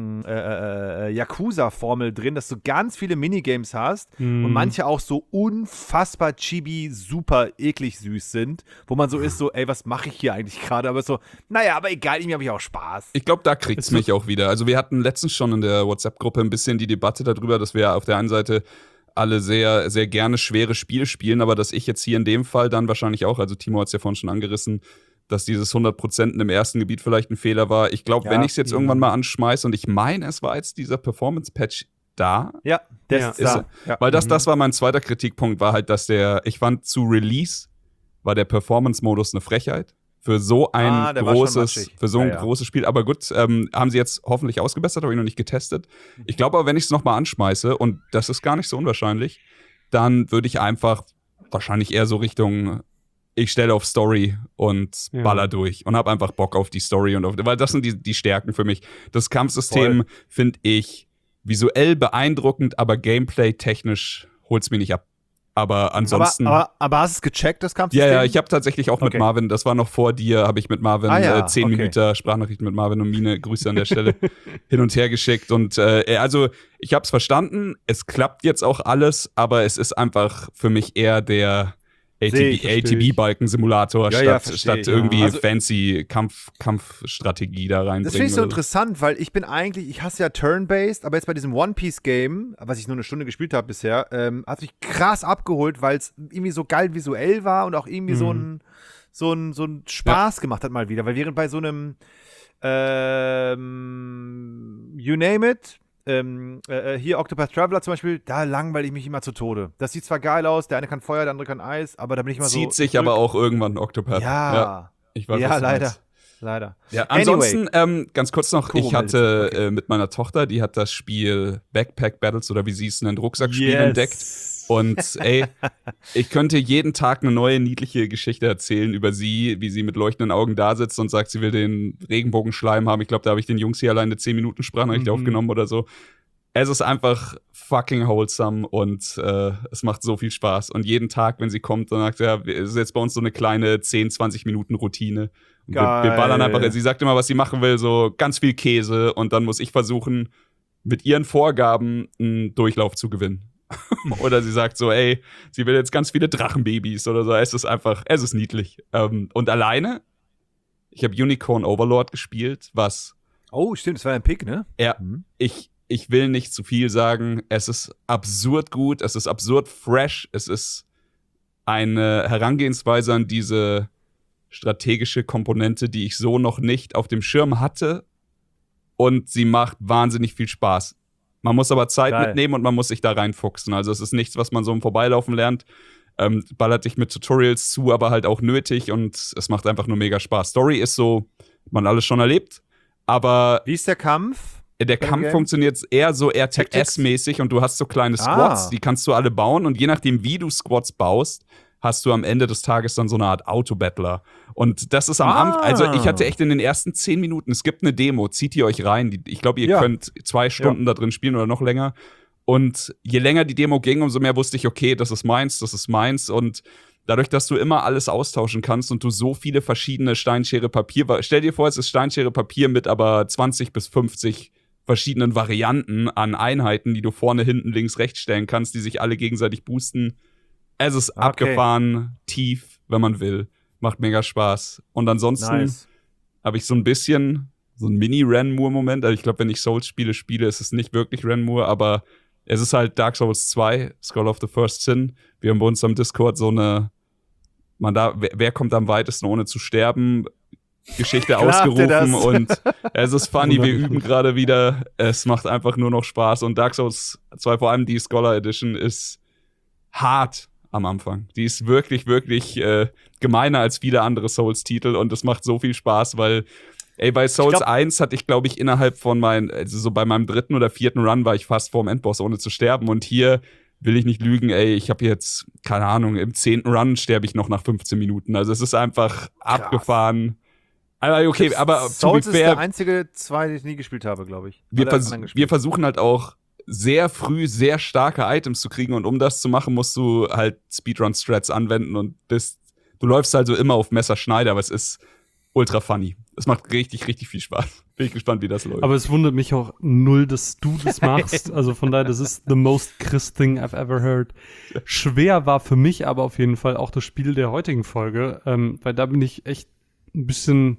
Yakuza-Formel drin, dass du ganz viele Minigames hast und manche auch so unfassbar chibi, super eklig süß sind, wo man so ist, so, ey, was mache ich hier eigentlich gerade? Aber so, naja, aber egal, irgendwie habe ich auch Spaß. Ich glaube, da kriegt's mich auch wieder. Also wir hatten letztens schon in der WhatsApp-Gruppe ein bisschen die Debatte darüber, dass wir auf der einen Seite alle sehr, sehr gerne schwere Spiele spielen, aber dass ich jetzt hier in dem Fall dann wahrscheinlich auch, also Timo hat's ja vorhin schon angerissen, dass dieses 100% im ersten Gebiet vielleicht ein Fehler war. Ich glaube, wenn ich es jetzt irgendwann mal anschmeiße und ich meine, es war jetzt dieser Performance-Patch da. Ja, der ist da. Weil das war mein zweiter Kritikpunkt, war halt, dass ich fand, zu Release war der Performance-Modus eine Frechheit. Für so ein großes Spiel. Aber gut, haben sie jetzt hoffentlich ausgebessert, habe ich noch nicht getestet. Ich glaube aber, wenn ich es nochmal anschmeiße, und das ist gar nicht so unwahrscheinlich, dann würde ich einfach wahrscheinlich eher so Richtung, ich stelle auf Story und baller durch und habe einfach Bock auf die Story weil das sind die Stärken für mich. Das Kampfsystem finde ich visuell beeindruckend, aber Gameplay-technisch holt's mir nicht ab. Aber ansonsten. Aber hast du es gecheckt, das Kampfsystem? Ja, ich habe tatsächlich auch mit Marvin, das war noch vor dir, habe ich mit Marvin 10 Minuten Sprachnachrichten mit Marvin und Mine, Grüße an der Stelle, hin und her geschickt. Und also, ich habe es verstanden, es klappt jetzt auch alles, aber es ist einfach für mich eher der ATB-Balken-Simulator statt irgendwie fancy Kampfstrategie da reinbringen. Das finde ich so interessant, weil ich hasse ja Turn-Based, aber jetzt bei diesem One-Piece-Game, was ich nur eine Stunde gespielt habe bisher, hat mich krass abgeholt, weil es irgendwie so geil visuell war und auch irgendwie so ein Spaß gemacht hat mal wieder. Weil während bei so einem You Name It, hier Octopath Traveler zum Beispiel, da langweile ich mich immer zu Tode. Das sieht zwar geil aus, der eine kann Feuer, der andere kann Eis, aber da bin ich immer so. Zieht sich aber auch irgendwann Octopath. Ja. Ich weiß, was du meinst. Leider. Ja, ansonsten, ganz kurz noch, ich hatte mit meiner Tochter, die hat das Spiel Backpack Battles oder wie sie es nennt, Rucksackspiel entdeckt. Und ey, ich könnte jeden Tag eine neue niedliche Geschichte erzählen über sie, wie sie mit leuchtenden Augen da sitzt und sagt, sie will den Regenbogenschleim haben. Ich glaube, da habe ich den Jungs hier alleine 10 Minuten Sprachnachricht aufgenommen oder so. Es ist einfach fucking wholesome und es macht so viel Spaß. Und jeden Tag, wenn sie kommt, dann sagt es ist jetzt bei uns so eine kleine 10, 20 Minuten Routine. Und wir ballern einfach, sie sagt immer, was sie machen will, so ganz viel Käse und dann muss ich versuchen, mit ihren Vorgaben einen Durchlauf zu gewinnen. Oder sie sagt so, ey, sie will jetzt ganz viele Drachenbabys oder so. Es ist niedlich. Und alleine, ich habe Unicorn Overlord gespielt, was Oh, stimmt, das war ein Pick, ne? ich will nicht zu viel sagen. Es ist absurd gut, es ist absurd fresh, es ist eine Herangehensweise an diese strategische Komponente, die ich so noch nicht auf dem Schirm hatte. Und sie macht wahnsinnig viel Spaß. Man muss aber Zeit mitnehmen und man muss sich da reinfuchsen. Also es ist nichts, was man so im Vorbeilaufen lernt. Ballert dich mit Tutorials zu, aber halt auch nötig. Und es macht einfach nur mega Spaß. Story ist so, man alles schon erlebt. Aber wie ist der Kampf? Der Kampf funktioniert eher so RTS-mäßig und du hast so kleine Squads, die kannst du alle bauen. Und je nachdem, wie du Squads baust, hast du am Ende des Tages dann so eine Art Autobattler. Und das ist am Anfang, also ich hatte echt in den ersten 10 Minuten, es gibt eine Demo, zieht ihr euch rein. Ich glaube, ihr könnt 2 Stunden da drin spielen oder noch länger. Und je länger die Demo ging, umso mehr wusste ich, okay, das ist meins. Und dadurch, dass du immer alles austauschen kannst und du so viele verschiedene Steinschere-Papier, stell dir vor, es ist Steinschere-Papier mit aber 20 bis 50 verschiedenen Varianten an Einheiten, die du vorne, hinten, links, rechts stellen kannst, die sich alle gegenseitig boosten. Es ist abgefahren, tief, wenn man will. Macht mega Spaß. Und ansonsten habe ich so ein bisschen so ein Mini-Renmoor-Moment. Also ich glaube, wenn ich Souls-Spiele spiele, ist es nicht wirklich Renmoor, aber es ist halt Dark Souls 2, Skull of the First Sin. Wir haben bei uns am Discord so eine wer kommt am weitesten ohne zu sterben? Geschichte ausgerufen und es ist funny, wir üben gerade wieder. Es macht einfach nur noch Spaß und Dark Souls 2, vor allem die Scholar Edition, ist hart am Anfang. Die ist wirklich, wirklich gemeiner als viele andere Souls-Titel und es macht so viel Spaß, weil bei Souls 1 hatte ich, glaube ich, innerhalb von so bei meinem 3. oder 4. Run war ich fast vorm Endboss, ohne zu sterben. Und hier will ich nicht lügen, ich habe jetzt, keine Ahnung, im 10. Run sterbe ich noch nach 15 Minuten. Also es ist einfach abgefahren. Aber okay, aber Souls ist der einzige 2, den ich nie gespielt habe, glaube ich. Wir versuchen halt auch sehr früh sehr starke Items zu kriegen und um das zu machen, musst du halt Speedrun-Strats anwenden und du läufst also immer auf Messerschneider, aber es ist ultra funny. Es macht richtig, richtig viel Spaß. Bin ich gespannt, wie das läuft. Aber es wundert mich auch null, dass du das machst. Also von daher, das ist the most Chris thing I've ever heard. Schwer war für mich aber auf jeden Fall auch das Spiel der heutigen Folge, weil da bin ich echt ein bisschen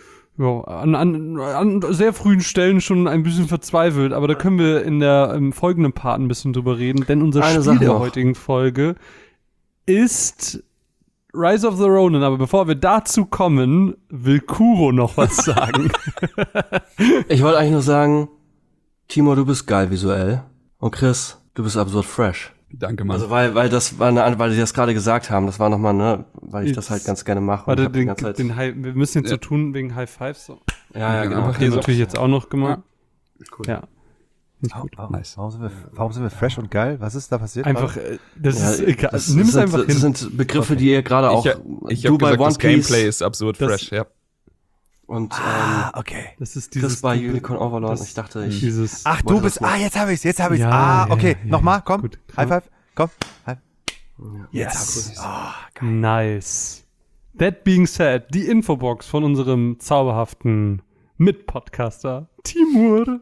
an sehr frühen Stellen schon ein bisschen verzweifelt. Aber da können wir im folgenden Part ein bisschen drüber reden, denn unser Spiel der heutigen Folge ist Rise of the Ronin, aber bevor wir dazu kommen, will Kuro noch was sagen. Ich wollte eigentlich nur sagen, Timo, du bist geil visuell. Und Chris, du bist absurd fresh. Danke, Mann. Also weil die das gerade gesagt haben, das war nochmal, ne, weil ich das halt ganz gerne mache. Warte, wir müssen jetzt so tun wegen High Fives. So. Ja, genau. Habt ihr natürlich jetzt auch noch gemacht. Ja. Cool. Ja. Nice. Warum sind wir fresh und geil? Was ist da passiert? Einfach, ist egal. Nimm es einfach hin. Das sind Begriffe, die ihr gerade auch, ich hab gesagt, das Gameplay ist absurd fresh, ja. Und, okay. Das ist dieses Chris bei Unicorn Overlord. Ich dachte, Ach, du bist, jetzt hab ich's. Ja, okay. Nochmal, komm. Gut. High five, komm. Yes. Geil. Nice. That being said, die Infobox von unserem zauberhaften Mitpodcaster Timur.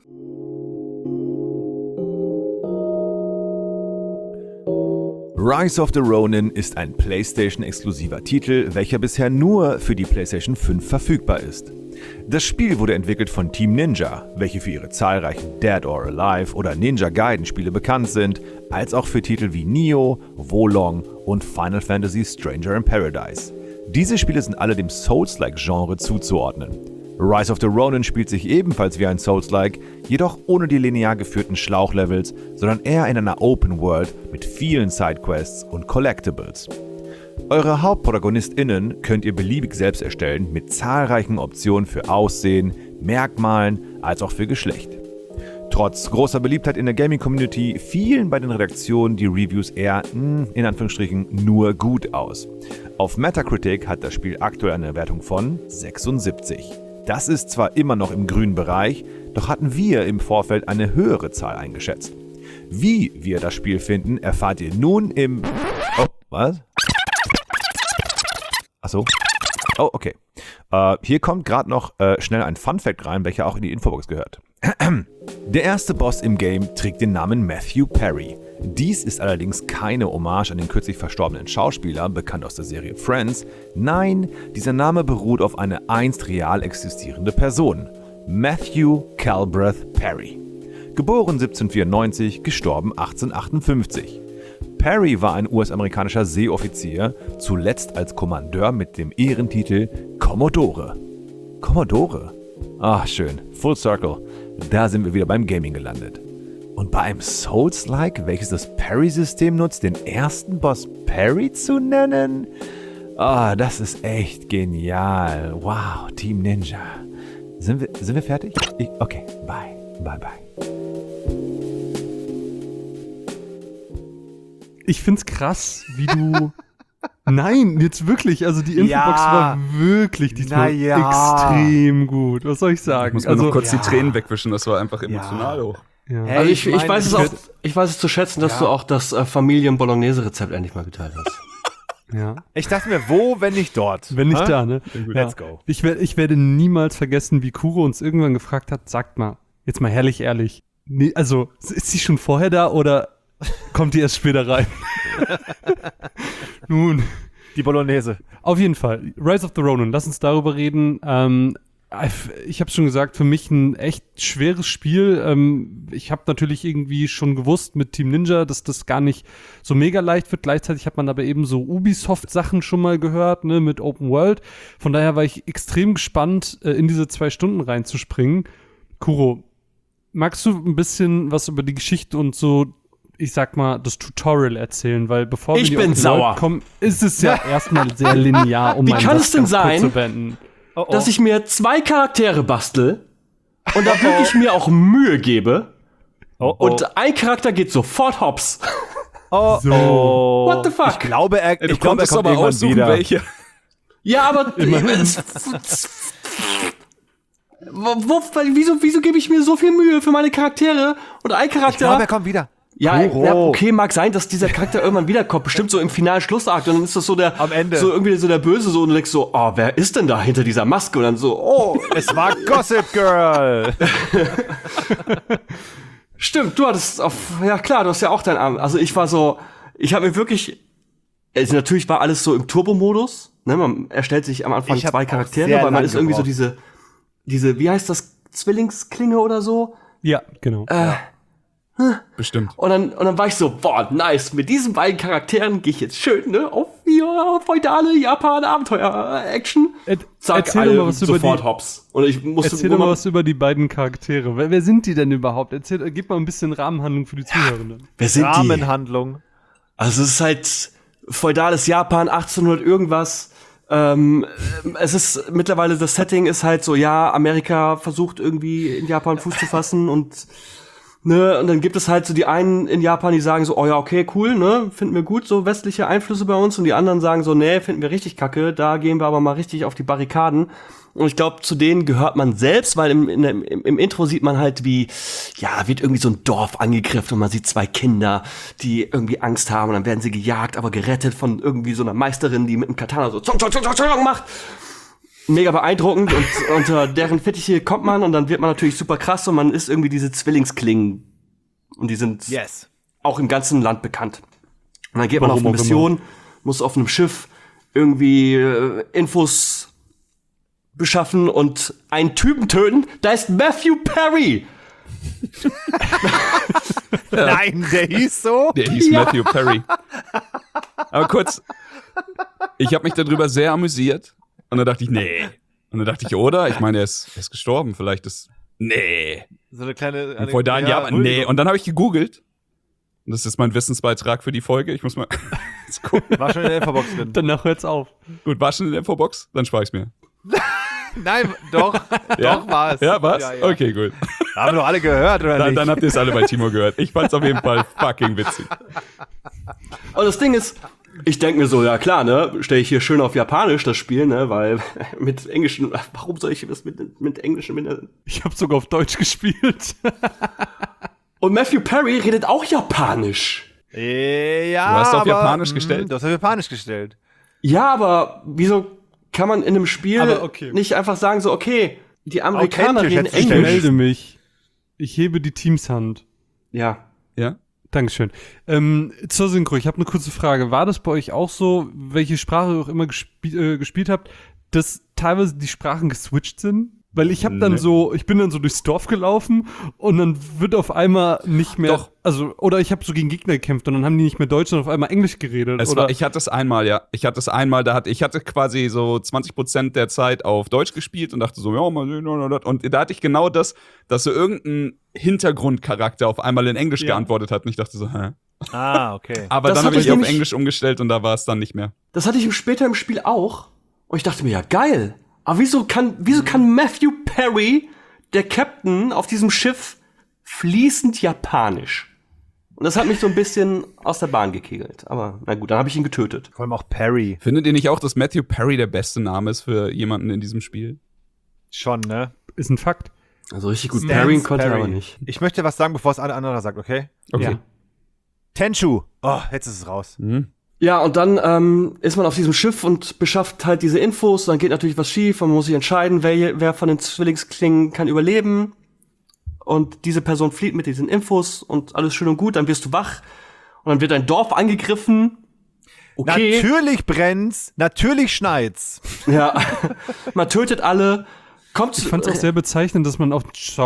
Rise of the Ronin ist ein PlayStation-exklusiver Titel, welcher bisher nur für die PlayStation 5 verfügbar ist. Das Spiel wurde entwickelt von Team Ninja, welche für ihre zahlreichen Dead or Alive oder Ninja Gaiden-Spiele bekannt sind, als auch für Titel wie Nioh, Wo Long und Final Fantasy Stranger in Paradise. Diese Spiele sind alle dem Souls-like-Genre zuzuordnen. Rise of the Ronin spielt sich ebenfalls wie ein Souls-like, jedoch ohne die linear geführten Schlauchlevels, sondern eher in einer Open World mit vielen Sidequests und Collectibles. Eure HauptprotagonistInnen könnt ihr beliebig selbst erstellen mit zahlreichen Optionen für Aussehen, Merkmalen als auch für Geschlecht. Trotz großer Beliebtheit in der Gaming-Community fielen bei den Redaktionen die Reviews eher, in Anführungsstrichen, nur gut aus. Auf Metacritic hat das Spiel aktuell eine Wertung von 76. Das ist zwar immer noch im grünen Bereich, doch hatten wir im Vorfeld eine höhere Zahl eingeschätzt. Wie wir das Spiel finden, erfahrt ihr nun im... Oh, was? Achso. Oh, okay. Hier kommt gerade noch schnell ein Funfact rein, welcher auch in die Infobox gehört. Der erste Boss im Game trägt den Namen Matthew Perry. Dies ist allerdings keine Hommage an den kürzlich verstorbenen Schauspieler, bekannt aus der Serie Friends. Nein, dieser Name beruht auf eine einst real existierende Person. Matthew Calbreth Perry. Geboren 1794, gestorben 1858. Perry war ein US-amerikanischer Seeoffizier, zuletzt als Kommandeur mit dem Ehrentitel Commodore. Commodore? Ach schön, full circle. Da sind wir wieder beim Gaming gelandet. Und bei einem Souls-like, welches das Parry-System nutzt, den ersten Boss Parry zu nennen? Ah, das ist echt genial. Wow, Team Ninja. Sind wir fertig? Okay, bye. Bye. Ich find's krass, wie du. Nein, jetzt wirklich. Also die Infobox war wirklich diesmal extrem gut. Was soll ich sagen? Ich muss mir noch kurz die Tränen wegwischen, das war einfach emotional hoch. Ja. Hey, also ich weiß es zu schätzen, dass du auch das Familien-Bolognese-Rezept endlich mal geteilt hast. Ja. Ich dachte mir, wo, wenn nicht dort? Wenn nicht da, ne? Let's go. Ich werde niemals vergessen, wie Kuro uns irgendwann gefragt hat, sagt mal, jetzt mal herrlich ehrlich. Nee, also, ist sie schon vorher da oder kommt die erst später rein? Nun. Die Bolognese. Auf jeden Fall. Rise of the Ronin, lass uns darüber reden. Ich habe schon gesagt, für mich ein echt schweres Spiel. Ich habe natürlich irgendwie schon gewusst mit Team Ninja, dass das gar nicht so mega leicht wird. Gleichzeitig hat man aber eben so Ubisoft-Sachen schon mal gehört, ne, mit Open World. Von daher war ich extrem gespannt, in diese 2 Stunden reinzuspringen. Kuro, magst du ein bisschen was über die Geschichte und so, ich sag mal, das Tutorial erzählen? Weil bevor wir in die Open World kommen, ist es ja erstmal sehr linear, um Wie mal kann das es denn ganz kurz sein, zu beenden. dass ich mir 2 Charaktere bastel und da wirklich mir auch Mühe gebe und ein Charakter geht sofort hops. So. What the fuck? Ich glaube, er Du kommt konntest aber irgendwann aussuchen, wieder. welche. Ja, aber wieso gebe ich mir so viel Mühe für meine Charaktere und ein Charakter? Ich glaube, er kommt wieder. Ja, Kuro. ja, okay, mag sein, dass dieser Charakter irgendwann wiederkommt, bestimmt so im finalen Schlussakt und dann ist das so der Am Ende. so irgendwie so der Böse so und du denkst so, oh, wer ist denn da hinter dieser Maske und dann so, oh, Es war Gossip Girl. stimmt, du hattest ja klar, du hast ja auch deinen Arm. Also ich habe mir wirklich, also natürlich war alles so im Turbo-Modus, ne, man erstellt sich am Anfang Ich hab 2 auch Charaktere, sehr weil man lang ist irgendwie so gebraucht. diese, wie heißt das, Zwillingsklinge oder so? Ja, genau. Bestimmt. Und dann war ich so, boah, nice, mit diesen beiden Charakteren gehe ich jetzt schön, ne, auf feudale Japan-Abenteuer-Action. Zack, erzähl doch alle mal was über sofort die- hops. Und ich musste Erzähl doch mal was über die beiden Charaktere. Wer sind die denn überhaupt? Gib mal ein bisschen Rahmenhandlung für die Zuhörenden. wer sind die? Rahmenhandlung. Also es ist halt feudales Japan, 1800 irgendwas. Es ist mittlerweile, das Setting ist halt so, ja, Amerika versucht irgendwie in Japan Fuß zu fassen und dann gibt es halt so die einen in Japan, die sagen so, oh ja, okay, cool, ne, finden wir gut, so westliche Einflüsse bei uns und die anderen sagen so, nee, finden wir richtig kacke, da gehen wir aber mal richtig auf die Barrikaden. Und ich glaube, zu denen gehört man selbst, weil im Intro sieht man halt, wie, ja, wird irgendwie so ein Dorf angegriffen und man sieht 2 Kinder, die irgendwie Angst haben und dann werden sie gejagt, aber gerettet von irgendwie so einer Meisterin, die mit einem Katana so zong, zong, zong, zong, zong macht. Mega beeindruckend und unter deren Fittiche kommt man und dann wird man natürlich super krass und man ist irgendwie diese Zwillingsklingen und die sind Yes. auch im ganzen Land bekannt. Und dann geht man auf Warum eine auch Mission, muss auf einem Schiff irgendwie Infos beschaffen und einen Typen töten. Da ist Matthew Perry. Nein, der hieß so. Der hieß Matthew Perry. Aber kurz, ich habe mich darüber sehr amüsiert. Und dann dachte ich, nee. Und dann dachte ich, oder? Ich meine, er ist gestorben. Vielleicht ist. Nee. So eine kleine. Im feudalen Japan. Nee. Und dann habe ich gegoogelt. Und das ist mein Wissensbeitrag für die Folge. Ich muss mal jetzt gucken. War schon in der Infobox drin. Danach hört's auf. Gut, war schon in der Infobox? Dann spare ich's mir. Nein, doch. Ja? Doch war es. Ja, was? Ja. Okay, gut. Haben wir doch alle gehört, oder Dann, nicht? dann habt ihr es alle bei Timo gehört. Ich fand's auf jeden Fall fucking witzig. Und das Ding ist, ich denke mir so, ja klar, ne, stelle ich hier schön auf Japanisch das Spiel, ne, weil mit englischen, warum soll ich das mit englischen Ich habe sogar auf Deutsch gespielt. Und Matthew Perry redet auch Japanisch. Ja, Du hast auf aber, Japanisch gestellt? Du hast auf Japanisch gestellt. Ja, aber wieso kann man in einem Spiel Aber okay. nicht einfach sagen so, okay, die Amerikaner Authentisch reden hättest du Ich gestellt. Englisch. melde mich. Ich hebe die Teamshand. Ja. Ja? Dankeschön. Zur Synchro, ich habe eine kurze Frage. War das bei euch auch so, welche Sprache ihr auch immer gespielt habt, dass teilweise die Sprachen geswitcht sind? Weil ich habe dann ich bin dann so durchs Dorf gelaufen und dann wird auf einmal nicht mehr, oder ich habe so gegen Gegner gekämpft und dann haben die nicht mehr Deutsch, sondern auf einmal Englisch geredet. Ich hatte es einmal, ja. Ich hatte quasi so 20% der Zeit auf Deutsch gespielt und dachte so, ja, mal sehen, und da hatte ich genau das, dass so irgendein Hintergrundcharakter auf einmal in Englisch geantwortet hat und ich dachte so, hä? Ah, okay. Aber Das dann habe hatte ich ich auf nämlich- Englisch umgestellt und da war es dann nicht mehr. Das hatte ich später im Spiel auch. Und ich dachte mir, ja, geil. Aber wieso kann Matthew Perry, der Captain auf diesem Schiff, fließend Japanisch? Und das hat mich so ein bisschen aus der Bahn gekegelt. Aber na gut, dann habe ich ihn getötet. Vor allem auch Perry. Findet ihr nicht auch, dass Matthew Perry der beste Name ist für jemanden in diesem Spiel? Schon, ne? Ist ein Fakt. Also richtig gut. Stance Perry konnte er Perry. aber nicht. Ich möchte was sagen, bevor es alle andere sagt, okay? Okay. Ja. Tenchu. Oh, jetzt ist es raus. Ja, und dann ist man auf diesem Schiff und beschafft halt diese Infos. Dann geht natürlich was schief und man muss sich entscheiden, wer von den Zwillingsklingen kann überleben. Und diese Person flieht mit diesen Infos und alles schön und gut. Dann wirst du wach und dann wird dein Dorf angegriffen. Okay, Natürlich brennt's, natürlich schneit's. ja, man tötet alle. Ich fand es auch sehr bezeichnend, dass man auf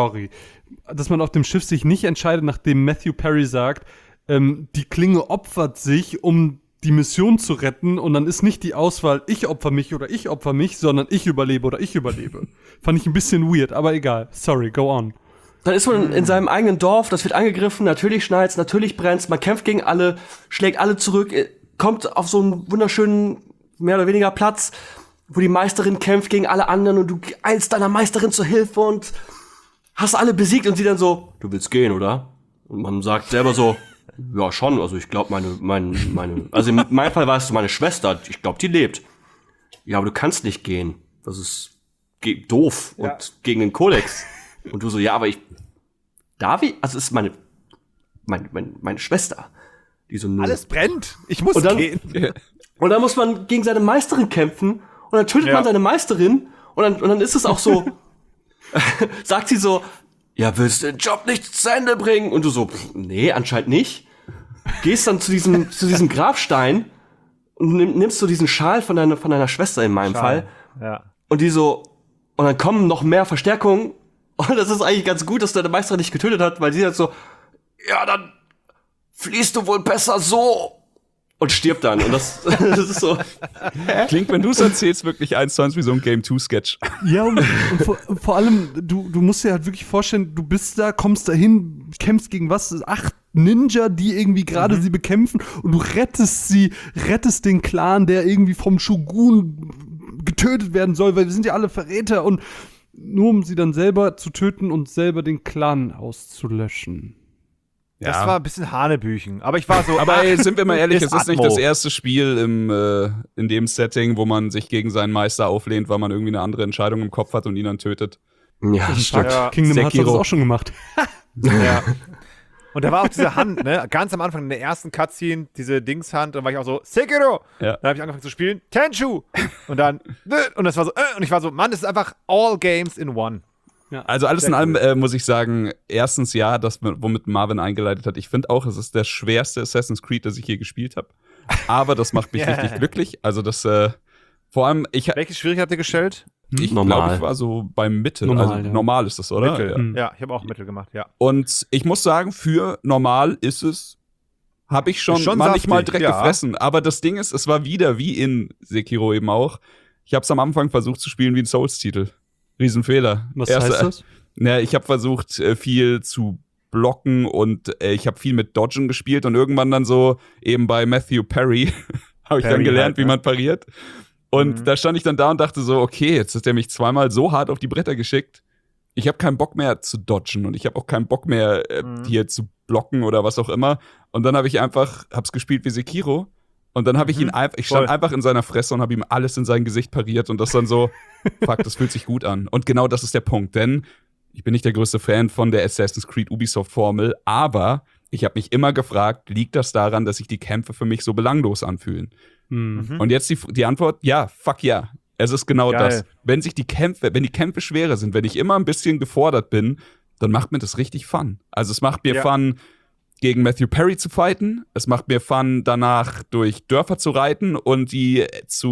dem Schiff sich nicht entscheidet, nachdem Matthew Perry sagt, die Klinge opfert sich, um die Mission zu retten und dann ist nicht die Auswahl, ich opfer mich oder ich opfer mich, sondern ich überlebe oder ich überlebe. Fand ich ein bisschen weird, aber egal. Sorry, go on. Dann ist man in seinem eigenen Dorf, das wird angegriffen, natürlich schneit's, natürlich brennt's, man kämpft gegen alle, schlägt alle zurück, kommt auf so einen wunderschönen, mehr oder weniger Platz, wo die Meisterin kämpft gegen alle anderen und du eilst deiner Meisterin zur Hilfe und hast alle besiegt und sie dann so, du willst gehen, oder? Und man sagt selber so, ja schon, also ich glaube also in meinem Fall war es meine Schwester, ich glaube die lebt. Ja, aber du kannst nicht gehen, das ist doof und gegen den Kodex. Und du so, ja, aber darf ich? Also es ist meine Schwester. Die so, nö. Alles brennt. Ich muss Und dann- gehen. Und dann muss man gegen seine Meisterin kämpfen und dann tötet man seine Meisterin und dann ist es auch so, sagt sie so, ja, willst du den Job nicht zu Ende bringen? Und du so, nee, anscheinend nicht. Gehst dann zu diesem Grabstein und nimmst so diesen Schal von deiner Schwester in meinem Fall. Ja. Und die so, und dann kommen noch mehr Verstärkungen. Und das ist eigentlich ganz gut, dass deine Meisterin dich getötet hat, weil sie halt so, ja, dann fließt du wohl besser so. Und stirbt dann. Und das ist so. Klingt, wenn du es erzählst, wirklich 1:1 wie so ein Game-2-Sketch. Ja, und vor allem, du musst dir halt wirklich vorstellen, du bist da, kommst da hin, kämpfst gegen 8 Ninja, die irgendwie gerade sie bekämpfen und du rettest den Clan, der irgendwie vom Shogun getötet werden soll, weil wir sind ja alle Verräter und nur um sie dann selber zu töten und selber den Clan auszulöschen. Das war ein bisschen Hanebüchen. Aber ich war so. Aber ey, sind wir mal ehrlich, es ist nicht Atmo. das erste Spiel in dem Setting, wo man sich gegen seinen Meister auflehnt, weil man irgendwie eine andere Entscheidung im Kopf hat und ihn dann tötet. Ja, stimmt. Ja. Kingdom Hearts hat das Sekiro. auch schon gemacht. Ja. Und da war auch diese Hand, ne? Ganz am Anfang in der ersten Cutscene, diese Dingshand, dann war ich auch so, Sekiro! Ja. Dann habe ich angefangen zu spielen, Tenchu! Und dann, und das war so, und ich war so, Mann, es ist einfach all games in one. Also alles in Sehr allem muss ich sagen, erstens ja, womit Marvin eingeleitet hat. Ich finde auch, es ist der schwerste Assassin's Creed, das ich je gespielt habe. Aber das macht mich richtig glücklich. Also das, vor allem, Welche Schwierigkeit habt ihr gestellt? ich Normal. glaube, ich war so beim Mitte. Normal, Also ja. normal ist das, oder? Mittel. Ja. Mhm. Ja, ich habe auch Mittel gemacht, ja. Und ich muss sagen, für normal ist es, habe ich schon, Ist schon manchmal saftig, Dreck ja. gefressen. Aber das Ding ist, es war wieder wie in Sekiro eben auch. Ich habe es am Anfang versucht zu spielen wie ein Souls-Titel. Riesenfehler. Was heißt das? Ja, ich habe versucht, viel zu blocken und ich habe viel mit Dodgen gespielt und irgendwann dann so eben bei Matthew Perry habe ich dann Perry gelernt, halt, wie ne? man pariert. Und da stand ich dann da und dachte so, okay, jetzt hat er mich zweimal so hart auf die Bretter geschickt. Ich habe keinen Bock mehr zu dodgen und ich habe auch keinen Bock mehr hier zu blocken oder was auch immer. Und dann habe ich hab's gespielt wie Sekiro. Und dann habe ich ich stand einfach in seiner Fresse und habe ihm alles in sein Gesicht pariert und das dann so, fuck, das fühlt sich gut an. Und genau das ist der Punkt, denn ich bin nicht der größte Fan von der Assassin's Creed Ubisoft-Formel, aber ich habe mich immer gefragt, liegt das daran, dass sich die Kämpfe für mich so belanglos anfühlen? Und jetzt die Antwort, ja, fuck ja. Es ist genau Geil. das. Wenn die Kämpfe schwerer sind, wenn ich immer ein bisschen gefordert bin, dann macht mir das richtig Fun. Also es macht mir Fun, gegen Matthew Perry zu fighten. Es macht mir Fun, danach durch Dörfer zu reiten und die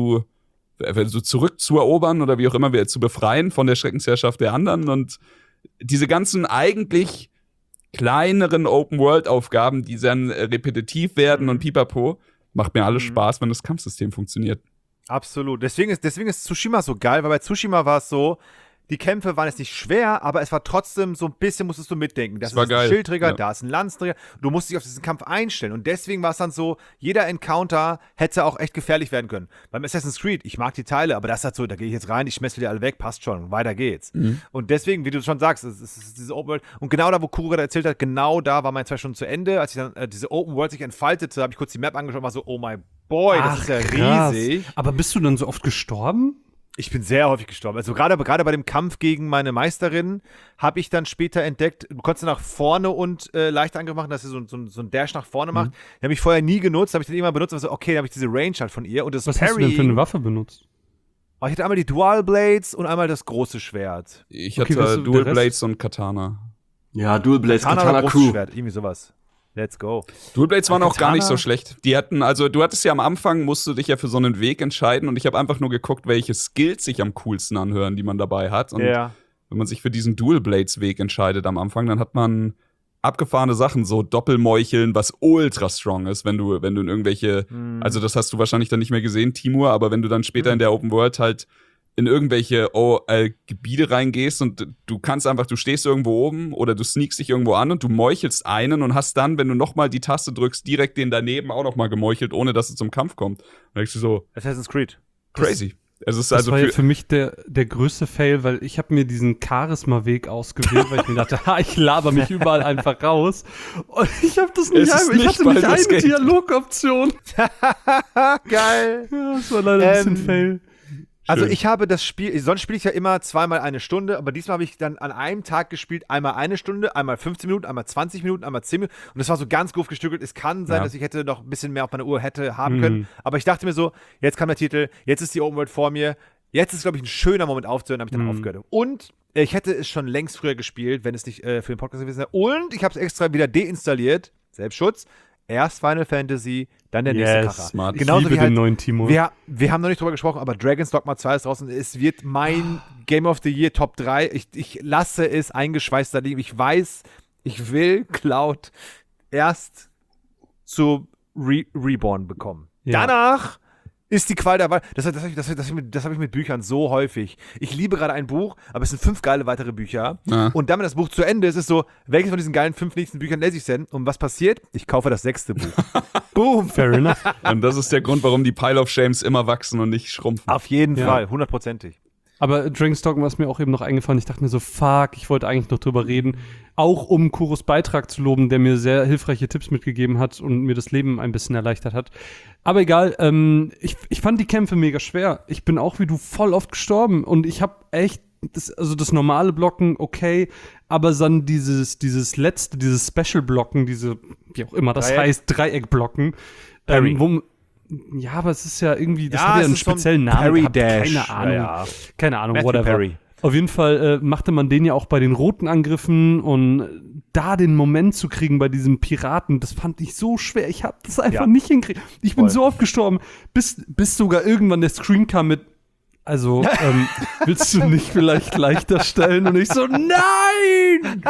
zurückzuerobern oder wie auch immer, zu befreien von der Schreckensherrschaft der anderen. Und diese ganzen eigentlich kleineren Open-World-Aufgaben, die dann repetitiv werden und pipapo, macht mir alles Spaß, wenn das Kampfsystem funktioniert. Absolut. Deswegen ist Tsushima so geil, weil bei Tsushima war es so, die Kämpfe waren jetzt nicht schwer, aber es war trotzdem so ein bisschen, musstest du mitdenken. Das ist ein Schildträger, da ist ein Lanzträger. Du musst dich auf diesen Kampf einstellen. Und deswegen war es dann so, jeder Encounter hätte auch echt gefährlich werden können. Beim Assassin's Creed, ich mag die Teile, aber das ist halt so, da gehe ich jetzt rein, ich schmeiße die alle weg, passt schon, weiter geht's. Und deswegen, wie du schon sagst, es ist diese Open World. Und genau da, wo Kuro gerade erzählt hat, genau da war mein 2 Stunden zu Ende. Als ich dann diese Open World sich entfaltete, habe ich kurz die Map angeschaut und war so, oh my boy, das ist ja krass. riesig. Aber bist du dann so oft gestorben? Ich bin sehr häufig gestorben. Also gerade bei dem Kampf gegen meine Meisterin habe ich dann später entdeckt, du konntest nach vorne und leichter Angriff machen, dass sie so ein Dash nach vorne macht. Den habe ich vorher nie genutzt, habe ich dann immer benutzt, aber so, okay, dann habe ich diese Range halt von ihr. Und das Was Parry, hast du denn für eine Waffe benutzt? Ich hatte einmal die Dual Blades und einmal das große Schwert. Ich Okay, hatte Dual Blades und Katana. Ja, Dual Blades, oder Katana großes Crew. Schwert, irgendwie sowas. Let's go. Dual Blades waren auch gar nicht so Katana? schlecht. Die hatten, also du hattest ja am Anfang, musst du dich ja für so einen Weg entscheiden und ich habe einfach nur geguckt, welche Skills sich am coolsten anhören, die man dabei hat. Und wenn man sich für diesen Dual Blades Weg entscheidet am Anfang, dann hat man abgefahrene Sachen, so Doppelmeucheln, was ultra strong ist, wenn du in irgendwelche, also das hast du wahrscheinlich dann nicht mehr gesehen, Timur, aber wenn du dann später in der Open World halt in irgendwelche Gebiete reingehst und du kannst einfach, du stehst irgendwo oben oder du sneakst dich irgendwo an und du meuchelst einen und hast dann, wenn du nochmal die Taste drückst, direkt den daneben auch nochmal gemeuchelt, ohne dass es zum Kampf kommt. Dann denkst du so, Assassin's Creed. crazy. Es ist Das also war ja für mich der größte Fail, weil ich habe mir diesen Charisma-Weg ausgewählt, weil ich mir dachte, ich laber mich überall einfach raus. Und ich habe das nicht Es ist ich nicht hatte nicht Baldur's eine Gate. Dialogoption. Geil. Ja, das war leider ein bisschen Fail. Also Schön. ich habe das Spiel, sonst spiele ich ja immer zweimal eine Stunde, aber diesmal habe ich dann an einem Tag gespielt, einmal eine Stunde, einmal 15 Minuten, einmal 20 Minuten, einmal 10 Minuten und das war so ganz grob gestückelt. Es kann sein, dass ich hätte noch ein bisschen mehr auf meiner Uhr hätte haben können, aber ich dachte mir so, jetzt kam der Titel, jetzt ist die Open World vor mir, jetzt ist, glaube ich, ein schöner Moment aufzuhören, habe ich dann aufgehört. Und ich hätte es schon längst früher gespielt, wenn es nicht für den Podcast gewesen wäre. Und ich habe es extra wieder deinstalliert, Selbstschutz. Erst Final Fantasy, dann der nächste Kracher. smart. Ich liebe den neuen Timur. Wir haben noch nicht drüber gesprochen, aber Dragon's Dogma 2 ist draußen. Es wird mein Game of the Year Top 3. Ich lasse es eingeschweißt da liegen. Ich weiß, ich will Cloud erst zu Reborn bekommen. Ja. Danach ist die Qual der Wahl. Das hab ich mit Büchern so häufig. Ich liebe gerade ein Buch, aber es sind 5 geile weitere Bücher. Ja. Und dann, wenn das Buch zu Ende ist, ist so, welches von diesen geilen 5 nächsten Büchern lese ich denn? Und was passiert? Ich kaufe das 6. Buch. Boom. Fair enough. Und das ist der Grund, warum die Pile of Shames immer wachsen und nicht schrumpfen. Auf jeden Ja. Fall, 100%. Aber Dragon's Dogma ist mir auch eben noch eingefallen. Ich dachte mir so, fuck, ich wollte eigentlich noch drüber reden. Auch um Kuros Beitrag zu loben, der mir sehr hilfreiche Tipps mitgegeben hat und mir das Leben ein bisschen erleichtert hat. Aber egal, ich fand die Kämpfe mega schwer. Ich bin auch wie du voll oft gestorben und ich habe echt, das normale Blocken, okay, aber dann dieses letzte, dieses Special-Blocken, wie auch immer das Dreieck? heißt, Dreieck-Blocken, Parry. ja, aber es ist ja irgendwie, das Ja, hat ja es einen ist so ein speziellen Namen Parry gehabt. Dash. Keine Ahnung. Ja. Keine Ahnung, Matthew whatever. Perry. Auf jeden Fall machte man den ja auch bei den roten Angriffen und da den Moment zu kriegen bei diesem Piraten, das fand ich so schwer. Ich hab das einfach nicht hingekriegt. Ich bin so oft gestorben, bis sogar irgendwann der Screen kam mit, also, willst du nicht vielleicht leichter stellen? Und ich so, nein!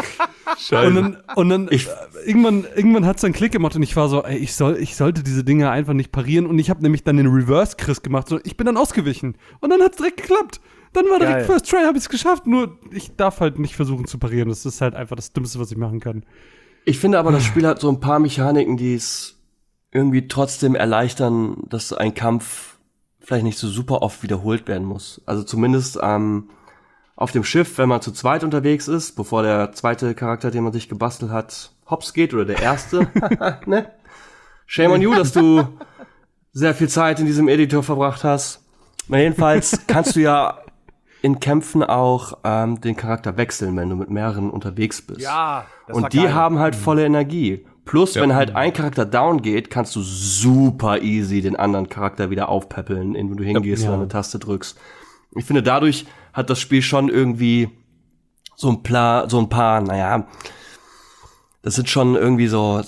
Und dann irgendwann hat es einen Klick gemacht und ich war so, ey, ich sollte diese Dinge einfach nicht parieren. Und ich habe nämlich dann den Reverse-Chris gemacht. So, ich bin dann ausgewichen. Und dann hat es direkt geklappt. Dann war direkt First Try, habe ich es geschafft. Nur, ich darf halt nicht versuchen zu parieren. Das ist halt einfach das Dümmste, was ich machen kann. Ich finde aber, das Spiel hat so ein paar Mechaniken, die es irgendwie trotzdem erleichtern, dass ein Kampf vielleicht nicht so super oft wiederholt werden muss. Also zumindest auf dem Schiff, wenn man zu zweit unterwegs ist, bevor der zweite Charakter, den man sich gebastelt hat, hops geht oder der erste. Ne? Shame on you, dass du sehr viel Zeit in diesem Editor verbracht hast. Na, jedenfalls kannst du ja in Kämpfen auch den Charakter wechseln, wenn du mit mehreren unterwegs bist. Ja, das war Und die geil. haben halt volle Energie. Plus, wenn halt ein Charakter down geht, kannst du super easy den anderen Charakter wieder aufpäppeln, indem du hingehst und eine Taste drückst. Ich finde, dadurch hat das Spiel schon irgendwie so ein paar, naja, das sind schon irgendwie so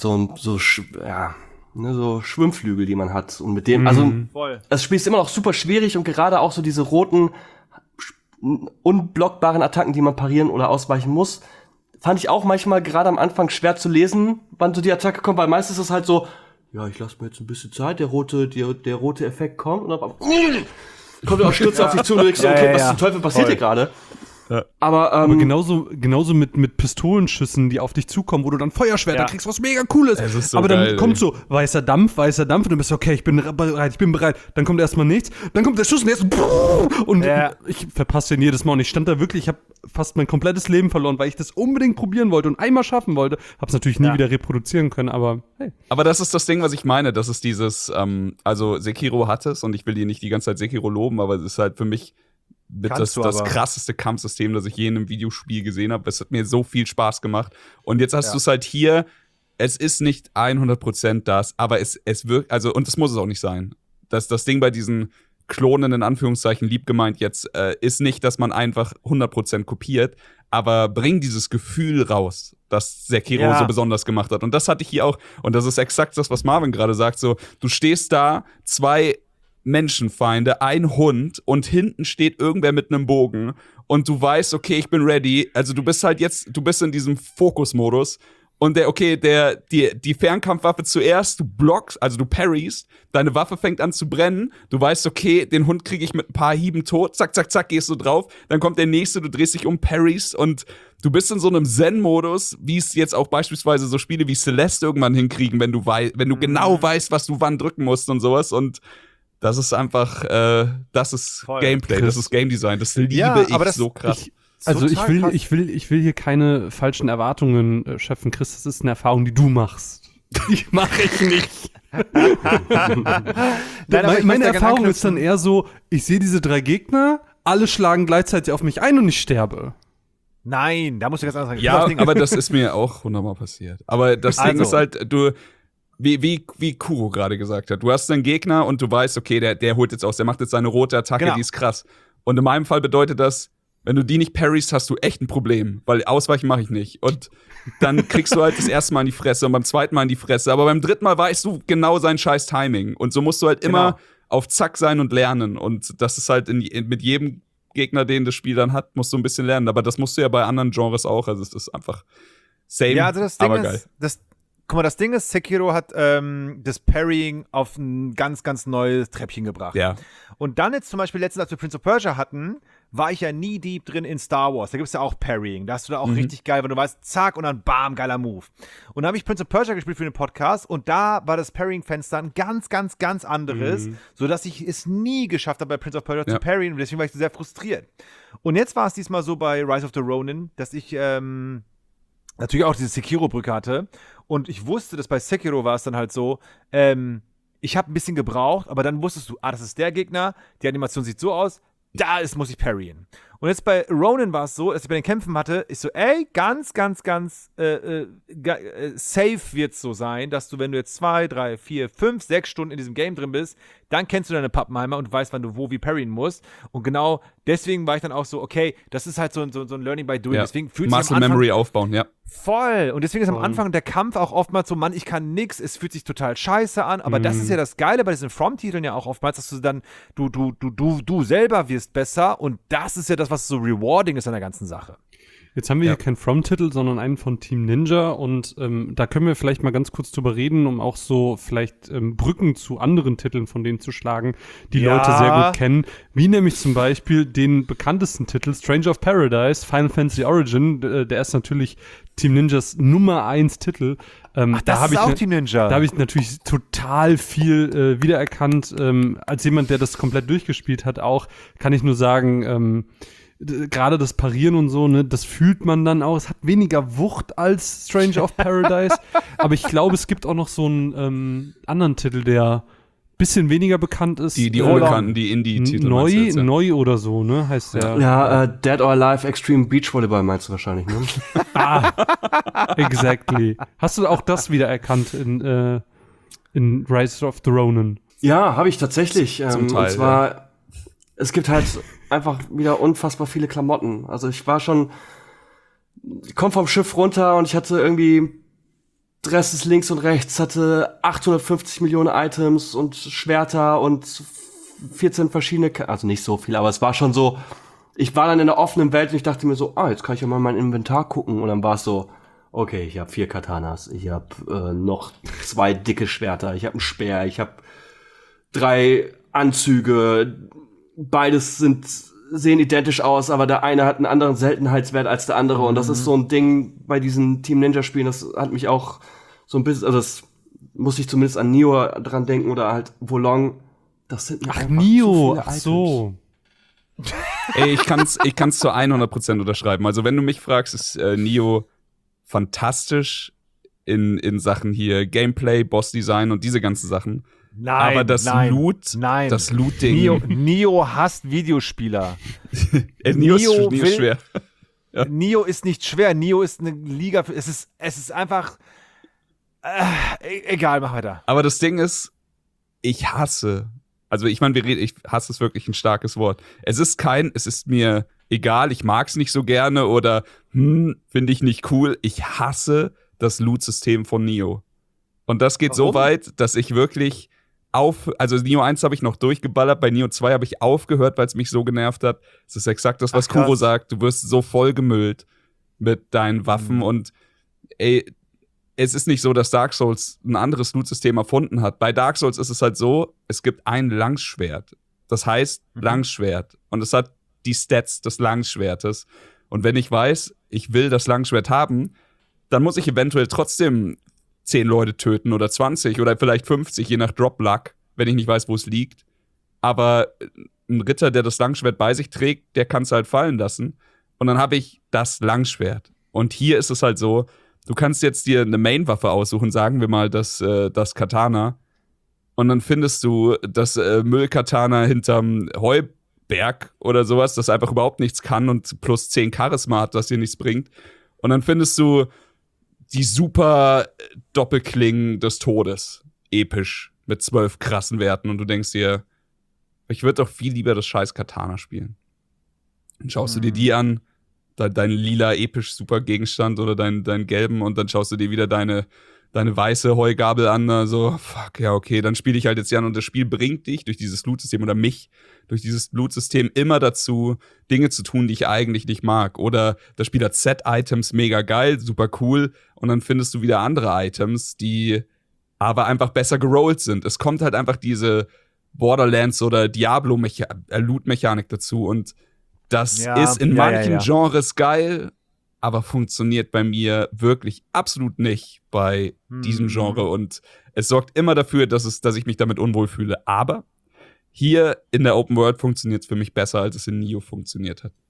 Schwimmflügel, die man hat. Und mit dem, also Voll. das Spiel ist immer noch super schwierig und gerade auch so diese roten, unblockbaren Attacken, die man parieren oder ausweichen muss, fand ich auch manchmal gerade am Anfang schwer zu lesen, wann so die Attacke kommt, weil meistens ist es halt so, ja, ich lasse mir jetzt ein bisschen Zeit, der rote Effekt kommt und dann kommt er auch stürzt auf dich zu und du denkst so, okay, was zum Teufel passiert hier gerade? Ja. Aber genauso mit Pistolenschüssen, die auf dich zukommen, wo du dann Feuerschwerter kriegst, was mega cool ist. Es ist so aber dann geil, kommt so weißer Dampf und du bist okay, ich bin bereit. Dann kommt erstmal nichts, dann kommt der Schuss und jetzt und ich verpasse den jedes Mal. Und ich stand da wirklich, ich habe fast mein komplettes Leben verloren, weil ich das unbedingt probieren wollte und einmal schaffen wollte. Hab's natürlich nie wieder reproduzieren können, aber hey. Aber das ist das Ding, was ich meine. Das ist dieses, also Sekiro hat es und ich will dir nicht die ganze Zeit Sekiro loben, aber es ist halt für mich das krasseste Kampfsystem, das ich je in einem Videospiel gesehen habe. Es hat mir so viel Spaß gemacht. Und jetzt hast du es halt hier. Es ist nicht 100% das, aber es wirkt, also, und das muss es auch nicht sein. Das Ding bei diesen Klonen, in Anführungszeichen, lieb gemeint jetzt, ist nicht, dass man einfach 100% kopiert, aber bringt dieses Gefühl raus, das Sekiro so besonders gemacht hat. Und das hatte ich hier auch. Und das ist exakt das, was Marvin gerade sagt. So, du stehst da, 2 Menschenfeinde, ein Hund und hinten steht irgendwer mit einem Bogen und du weißt, okay, ich bin ready. Also du bist in diesem Fokusmodus und die Fernkampfwaffe zuerst, du blockst, also du parryst, deine Waffe fängt an zu brennen, du weißt, okay, den Hund kriege ich mit ein paar Hieben tot, zack, zack, zack, gehst du drauf, dann kommt der nächste, du drehst dich um, parryst und du bist in so einem Zen-Modus, wie es jetzt auch beispielsweise so Spiele wie Celeste irgendwann hinkriegen, wenn du genau weißt, was du wann drücken musst und sowas und das ist einfach, das ist Voll. Gameplay, das ist Game Design, das liebe ich so krass. Ich will hier keine falschen Erwartungen schöpfen, Chris, das ist eine Erfahrung, die du machst. Die mache ich nicht. Meine Erfahrung ist dann eher so, ich sehe diese 3 Gegner, alle schlagen gleichzeitig auf mich ein und ich sterbe. Nein, da musst du ganz anders sagen. Ja, aber das ist mir auch 100-mal passiert. Aber das Ding ist halt, wie Kuro gerade gesagt hat, du hast einen Gegner und du weißt, okay, der holt jetzt aus, der macht jetzt seine rote Attacke, die ist krass. Und in meinem Fall bedeutet das, wenn du die nicht parryst, hast du echt ein Problem, weil Ausweichen mache ich nicht. Und dann kriegst du halt das erste Mal in die Fresse und beim zweiten Mal in die Fresse. Aber beim dritten Mal weißt du genau sein scheiß Timing. Und so musst du halt immer auf Zack sein und lernen. Und das ist halt mit jedem Gegner, den das Spiel dann hat, musst du ein bisschen lernen. Aber das musst du ja bei anderen Genres auch. Also es ist einfach same, ja, also das Ding aber ist, geil. Guck mal, das Ding ist, Sekiro hat das Parrying auf ein ganz, ganz neues Treppchen gebracht. Ja. Und dann jetzt zum Beispiel letztens, als wir Prince of Persia hatten, war ich ja nie deep drin in Star Wars. Da gibt's ja auch Parrying. Da hast du da auch richtig geil, weil du weißt, zack, und dann bam, geiler Move. Und dann habe ich Prince of Persia gespielt für den Podcast und da war das Parrying-Fenster ein ganz, ganz, ganz anderes, sodass ich es nie geschafft habe, bei Prince of Persia zu parryen und deswegen war ich so sehr frustriert. Und jetzt war es diesmal so bei Rise of the Ronin, dass ich natürlich auch diese Sekiro-Brücke hatte. Und ich wusste, dass bei Sekiro war es dann halt so, ich habe ein bisschen gebraucht, aber dann wusstest du, das ist der Gegner, die Animation sieht so aus, muss ich parryen. Und jetzt bei Ronin war es so, dass ich bei den Kämpfen hatte, ich so, ganz, ganz, ganz safe wird es so sein, dass du, wenn du jetzt 2, 3, 4, 5, 6 Stunden in diesem Game drin bist, dann kennst du deine Pappenheimer und weißt, wann du wie parryen musst. Und genau deswegen war ich dann auch so, okay, das ist halt so ein Learning by Doing. Ja. Deswegen fühlt sich Muscle Memory aufbauen, ja. Voll. Und deswegen ist am Anfang der Kampf auch oftmals so, Mann, ich kann nix, es fühlt sich total scheiße an, aber das ist ja das Geile bei diesen From-Titeln ja auch oftmals, dass du dann, du selber wirst besser und das ist ja das, was so rewarding ist an der ganzen Sache. Jetzt haben wir hier keinen From-Titel, sondern einen von Team Ninja und da können wir vielleicht mal ganz kurz drüber reden, um auch so vielleicht Brücken zu anderen Titeln von denen zu schlagen, die Leute sehr gut kennen, wie nämlich zum Beispiel den bekanntesten Titel, Stranger of Paradise, Final Fantasy Origin, der ist natürlich Team Ninjas Nummer 1 Titel. Das ist auch Team Ninja. Da habe ich natürlich total viel wiedererkannt. Als jemand, der das komplett durchgespielt hat auch, kann ich nur sagen, gerade das Parieren und so, ne, das fühlt man dann auch. Es hat weniger Wucht als Stranger of Paradise. Aber ich glaube, es gibt auch noch so einen anderen Titel, der ein bisschen weniger bekannt ist. Die unbekannten, die Indie-Titel. Neu oder so, ne, heißt der. Ja, Dead or Alive Extreme Beach Volleyball meinst du wahrscheinlich, ne? Exactly. Hast du auch das wiedererkannt in Rise of the Ronin? Ja, habe ich tatsächlich. Zum Teil, und zwar, es gibt halt einfach wieder unfassbar viele Klamotten. Also ich komm vom Schiff runter und ich hatte irgendwie Dresses links und rechts, hatte 850 Millionen Items und Schwerter und 14 verschiedene, also nicht so viel, aber es war schon so, ich war dann in der offenen Welt und ich dachte mir so, jetzt kann ich ja mal mein Inventar gucken und dann war es so, okay, ich habe 4 Katanas, ich habe noch 2 dicke Schwerter, ich habe einen Speer, ich habe 3 Anzüge, beides sehen identisch aus, aber der eine hat einen anderen Seltenheitswert als der andere und das ist so ein Ding bei diesen Team Ninja Spielen, das hat mich auch so ein bisschen, also das muss ich zumindest an Nioh dran denken oder halt Wolong, das sind mir einfach Nioh, zu viele ach so. Ey, ich kann's zu 100% unterschreiben. Also wenn du mich fragst, ist Nioh fantastisch in Sachen hier Gameplay, Bossdesign und diese ganzen Sachen. Nein, aber das Loot-Ding. Nioh hasst Videospieler. Nioh ist schwer. Ja. Nioh ist nicht schwer. Nioh ist eine Liga. Es ist einfach. Egal, mach weiter. Aber das Ding ist, ich hasse. Also ich meine, ich hasse ist wirklich ein starkes Wort. Es ist mir egal, ich mag's nicht so gerne oder finde ich nicht cool. Ich hasse das Loot-System von Nioh. Und das geht so weit, dass ich wirklich also Nioh 1 habe ich noch durchgeballert, bei Nioh 2 habe ich aufgehört, weil es mich so genervt hat. Es ist exakt das, was Kuro sagt. Du wirst so vollgemüllt mit deinen Waffen und ey, es ist nicht so, dass Dark Souls ein anderes Loot-System erfunden hat. Bei Dark Souls ist es halt so, es gibt ein Langschwert. Das heißt Langschwert. Und es hat die Stats des Langschwertes. Und wenn ich weiß, ich will das Langschwert haben, dann muss ich eventuell trotzdem 10 Leute töten oder 20 oder vielleicht 50, je nach Drop-Luck, wenn ich nicht weiß, wo es liegt. Aber ein Ritter, der das Langschwert bei sich trägt, der kann es halt fallen lassen. Und dann habe ich das Langschwert. Und hier ist es halt so, du kannst jetzt dir eine Main-Waffe aussuchen, sagen wir mal das Katana. Und dann findest du das Müll-Katana hinterm Heuberg oder sowas, das einfach überhaupt nichts kann und plus 10 Charisma hat, das dir nichts bringt. Und dann findest du die super Doppelklingen des Todes. Episch. Mit 12 krassen Werten. Und du denkst dir, ich würde doch viel lieber das scheiß Katana spielen. Dann schaust du dir die an, dein lila episch super Gegenstand oder dein gelben und dann schaust du dir wieder deine weiße Heugabel an, so, fuck, ja, okay, dann spiele ich halt jetzt ja und das Spiel bringt dich durch dieses Loot-System oder mich durch dieses Loot-System immer dazu, Dinge zu tun, die ich eigentlich nicht mag. Oder das Spiel hat Set-Items, mega geil, super cool und dann findest du wieder andere Items, die aber einfach besser gerollt sind. Es kommt halt einfach diese Borderlands oder Diablo-Loot-Mechanik dazu und das ist in manchen Genres geil, aber funktioniert bei mir wirklich absolut nicht bei diesem Genre. Und es sorgt immer dafür, dass ich mich damit unwohl fühle. Aber hier in der Open World funktioniert es für mich besser, als es in Nioh funktioniert hat.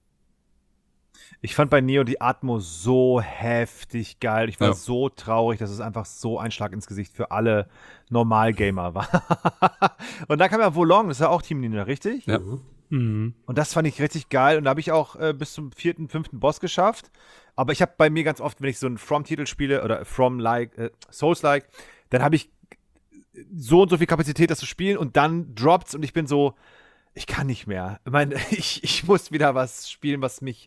Ich fand bei Nioh die Atmo so heftig geil. Ich war so traurig, dass es einfach so ein Schlag ins Gesicht für alle Normalgamer war. Und dann kam ja Wolong, das ist ja auch Team Ninja, richtig? Ja. Mhm. Und das fand ich richtig geil. Und da habe ich auch bis zum 4., 5. Boss geschafft. Aber ich habe bei mir ganz oft, wenn ich so einen From-Titel spiele oder Souls-like, dann habe ich so und so viel Kapazität, das zu spielen und dann droppt's und ich bin so, ich kann nicht mehr. Ich meine, ich muss wieder was spielen, was mich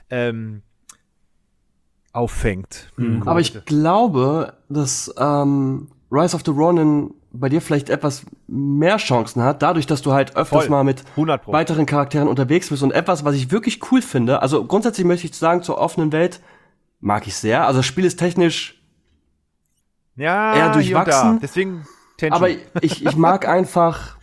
auffängt. Aber ich glaube, dass Rise of the Ronin bei dir vielleicht etwas mehr Chancen hat, dadurch, dass du halt öfters mal mit 100%. weiteren Charakteren unterwegs bist und etwas, was ich wirklich cool finde. Also grundsätzlich möchte ich sagen, zur offenen Welt mag ich sehr. Also das Spiel ist technisch eher durchwachsen. Deswegen Tension. Aber ich mag einfach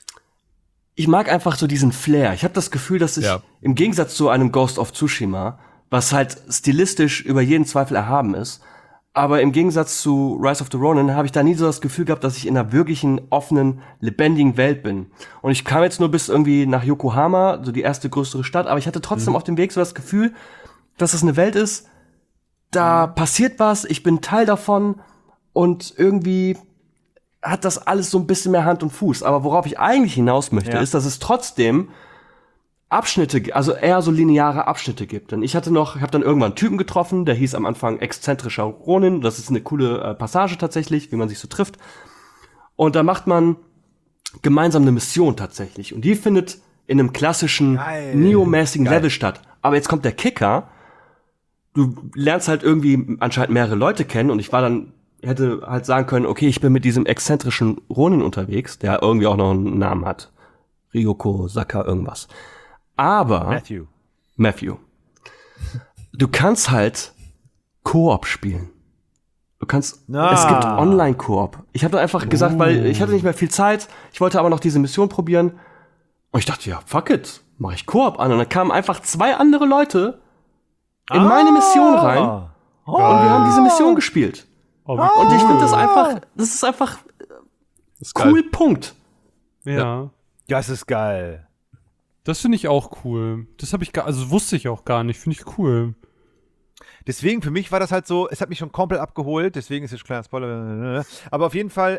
so diesen Flair. Ich habe das Gefühl, dass ich im Gegensatz zu einem Ghost of Tsushima, was halt stilistisch über jeden Zweifel erhaben ist, aber im Gegensatz zu Rise of the Ronin habe ich da nie so das Gefühl gehabt, dass ich in einer wirklichen, offenen, lebendigen Welt bin. Und ich kam jetzt nur bis irgendwie nach Yokohama, so die erste größere Stadt, aber ich hatte trotzdem auf dem Weg so das Gefühl, dass es eine Welt ist, da passiert was, ich bin Teil davon und irgendwie hat das alles so ein bisschen mehr Hand und Fuß. Aber worauf ich eigentlich hinaus möchte, ist, dass es trotzdem Abschnitte, also eher so lineare Abschnitte gibt. Denn ich habe dann irgendwann einen Typen getroffen, der hieß am Anfang exzentrischer Ronin. Das ist eine coole Passage tatsächlich, wie man sich so trifft. Und da macht man gemeinsam eine Mission tatsächlich. Und die findet in einem klassischen Nioh-mäßigen Level statt. Aber jetzt kommt der Kicker. Du lernst halt irgendwie anscheinend mehrere Leute kennen. Und ich war dann hätte halt sagen können, okay, ich bin mit diesem exzentrischen Ronin unterwegs, der irgendwie auch noch einen Namen hat. Ryoko, Saka, irgendwas. Aber Matthew. Du kannst halt Koop spielen. Es gibt Online-Koop. Ich habe dann einfach gesagt, weil ich hatte nicht mehr viel Zeit, ich wollte aber noch diese Mission probieren. Und ich dachte, ja, fuck it, mach ich Koop an. Und dann kamen einfach 2 andere Leute in meine Mission rein. Und wir haben diese Mission gespielt. Und ich finde das ist einfach cool, Punkt. Ja. Ja, es ist geil. Das finde ich auch cool. Das wusste ich auch gar nicht. Finde ich cool. Deswegen, für mich war das halt so, es hat mich schon komplett abgeholt, deswegen ist jetzt kleiner Spoiler. Aber auf jeden Fall,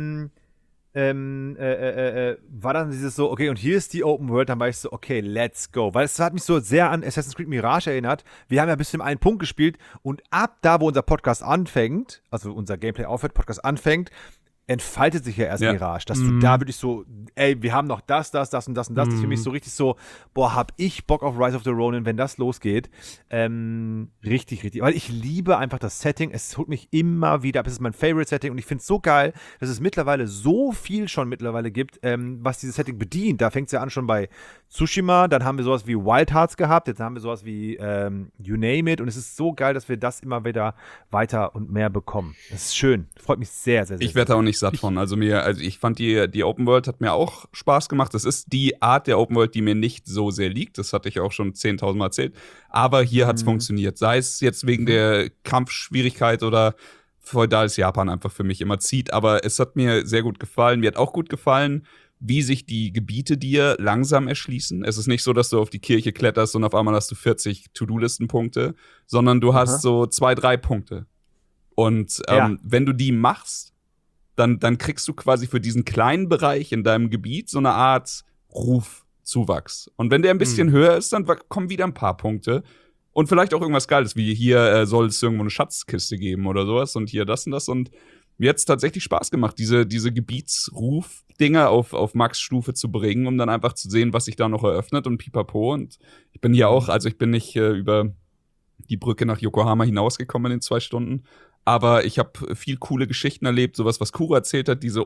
war dann dieses so, okay, und hier ist die Open World, dann war ich so, okay, let's go. Weil es hat mich so sehr an Assassin's Creed Mirage erinnert. Wir haben ja bis zum einen Punkt gespielt und ab da, wo unser Podcast anfängt, also unser Gameplay aufhört, Podcast anfängt, entfaltet sich ja erst Mirage, dass du da wirklich so, ey, wir haben noch das und das und das. Das ist für mich so richtig so, boah, hab ich Bock auf Rise of the Ronin, wenn das losgeht. Richtig. Weil ich liebe einfach das Setting, es holt mich immer wieder ab, es ist mein Favorite-Setting und ich finde es so geil, dass es mittlerweile so viel schon gibt, was dieses Setting bedient. Da fängt es ja an schon bei Tsushima, dann haben wir sowas wie Wild Hearts gehabt, jetzt haben wir sowas wie You Name It und es ist so geil, dass wir das immer wieder weiter und mehr bekommen. Das ist schön, freut mich sehr, sehr, sehr. Ich werde auch nicht satt von. Also ich fand die Open World hat mir auch Spaß gemacht. Das ist die Art der Open World, die mir nicht so sehr liegt. Das hatte ich auch schon 10.000 Mal erzählt. Aber hier hat es funktioniert. Sei es jetzt wegen der Kampfschwierigkeit oder feudales Japan einfach für mich immer zieht. Aber es hat mir sehr gut gefallen. Mir hat auch gut gefallen, wie sich die Gebiete dir langsam erschließen. Es ist nicht so, dass du auf die Kirche kletterst und auf einmal hast du 40 To-Do-Listen-Punkte, sondern du hast so 2, 3 Punkte. Und wenn du die machst, dann kriegst du quasi für diesen kleinen Bereich in deinem Gebiet so eine Art Rufzuwachs. Und wenn der ein bisschen höher ist, dann kommen wieder ein paar Punkte. Und vielleicht auch irgendwas Geiles, wie hier soll es irgendwo eine Schatzkiste geben oder sowas und hier das und das. Und mir hat es tatsächlich Spaß gemacht, diese Gebietsruf-Dinger auf Max-Stufe zu bringen, um dann einfach zu sehen, was sich da noch eröffnet und pipapo. Und ich bin hier auch, also ich bin nicht über die Brücke nach Yokohama hinausgekommen in den 2 Stunden. Aber ich habe viel coole Geschichten erlebt, sowas, was Kuro erzählt hat, diese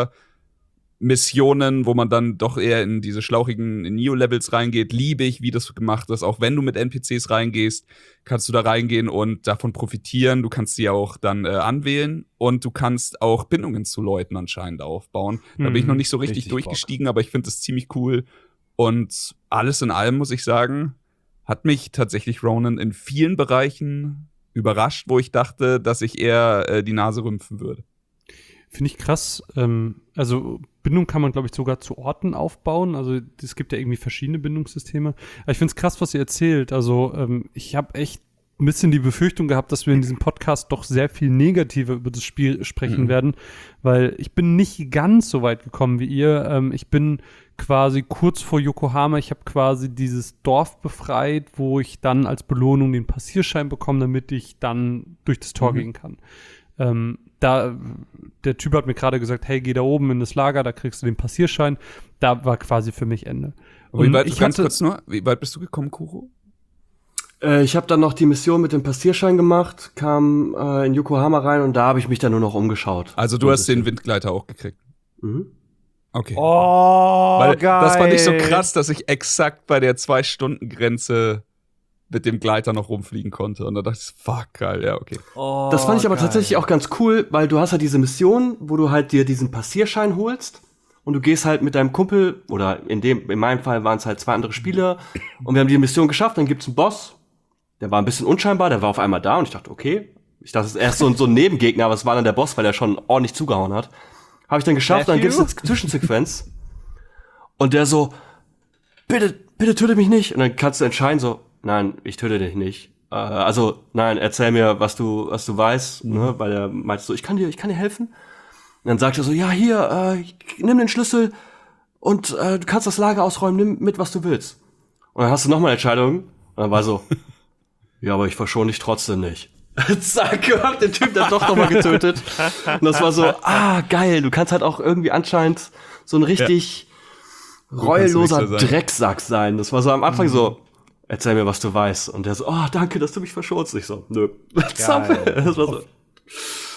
Untermissionen, wo man dann doch eher in diese schlauchigen Neo-Levels reingeht, liebe ich, wie das gemacht ist. Auch wenn du mit NPCs reingehst, kannst du da reingehen und davon profitieren. Du kannst sie auch dann anwählen und du kannst auch Bindungen zu Leuten anscheinend aufbauen. Da bin ich noch nicht so richtig durchgestiegen, aber ich finde das ziemlich cool. Und alles in allem, muss ich sagen, hat mich tatsächlich Ronin in vielen Bereichen überrascht, wo ich dachte, dass ich eher die Nase rümpfen würde. Finde ich krass. Also Bindung kann man, glaube ich, sogar zu Orten aufbauen. Also es gibt ja irgendwie verschiedene Bindungssysteme. Aber ich finde es krass, was ihr erzählt. Also ich habe echt ein bisschen die Befürchtung gehabt, dass wir in diesem Podcast doch sehr viel negativer über das Spiel sprechen werden, weil ich bin nicht ganz so weit gekommen wie ihr. Ich bin quasi kurz vor Yokohama, ich habe quasi dieses Dorf befreit, wo ich dann als Belohnung den Passierschein bekomme, damit ich dann durch das Tor gehen kann. Der Typ hat mir gerade gesagt, hey, geh da oben in das Lager, da kriegst du den Passierschein. Da war quasi für mich Ende. Und wie weit bist du gekommen, Kuro? Ich habe dann noch die Mission mit dem Passierschein gemacht, kam in Yokohama rein und da habe ich mich dann nur noch umgeschaut. Also du hast den Windgleiter auch gekriegt? Mhm. Okay. Oh, weil geil. Das fand ich so krass, dass ich exakt bei der 2-Stunden-Grenze mit dem Gleiter noch rumfliegen konnte. Und da dachte ich, fuck, geil, ja, okay. Oh, das fand ich aber tatsächlich auch ganz cool, weil du hast halt diese Mission, wo du halt dir diesen Passierschein holst und du gehst halt mit deinem Kumpel, oder in meinem Fall waren es halt 2 andere Spieler und wir haben die Mission geschafft, dann gibt's einen Boss, der war ein bisschen unscheinbar, der war auf einmal da und ich dachte, okay. Ich dachte, es ist erst so ein Nebengegner, aber es war dann der Boss, weil er schon ordentlich zugehauen hat. Habe ich dann geschafft, dann gibt's eine Zwischensequenz und der so, bitte töte mich nicht. Und dann kannst du entscheiden so, nein, ich töte dich nicht. Also, nein, erzähl mir, was du weißt, ne? Weil er meinte so, ich kann dir helfen. Und dann sagt er so, ja, hier, nimm den Schlüssel und du kannst das Lager ausräumen, nimm mit, was du willst. Und dann hast du nochmal eine Entscheidung. Und dann war so, ja, aber ich verschone dich trotzdem nicht. Zack, hab den Typ dann doch nochmal getötet. Und das war so, geil, du kannst halt auch irgendwie anscheinend so ein richtig reueloser Drecksack sein. Das war so am Anfang so, erzähl mir, was du weißt. Und der so, danke, dass du mich verschonst. Ich so, nö. Das war so.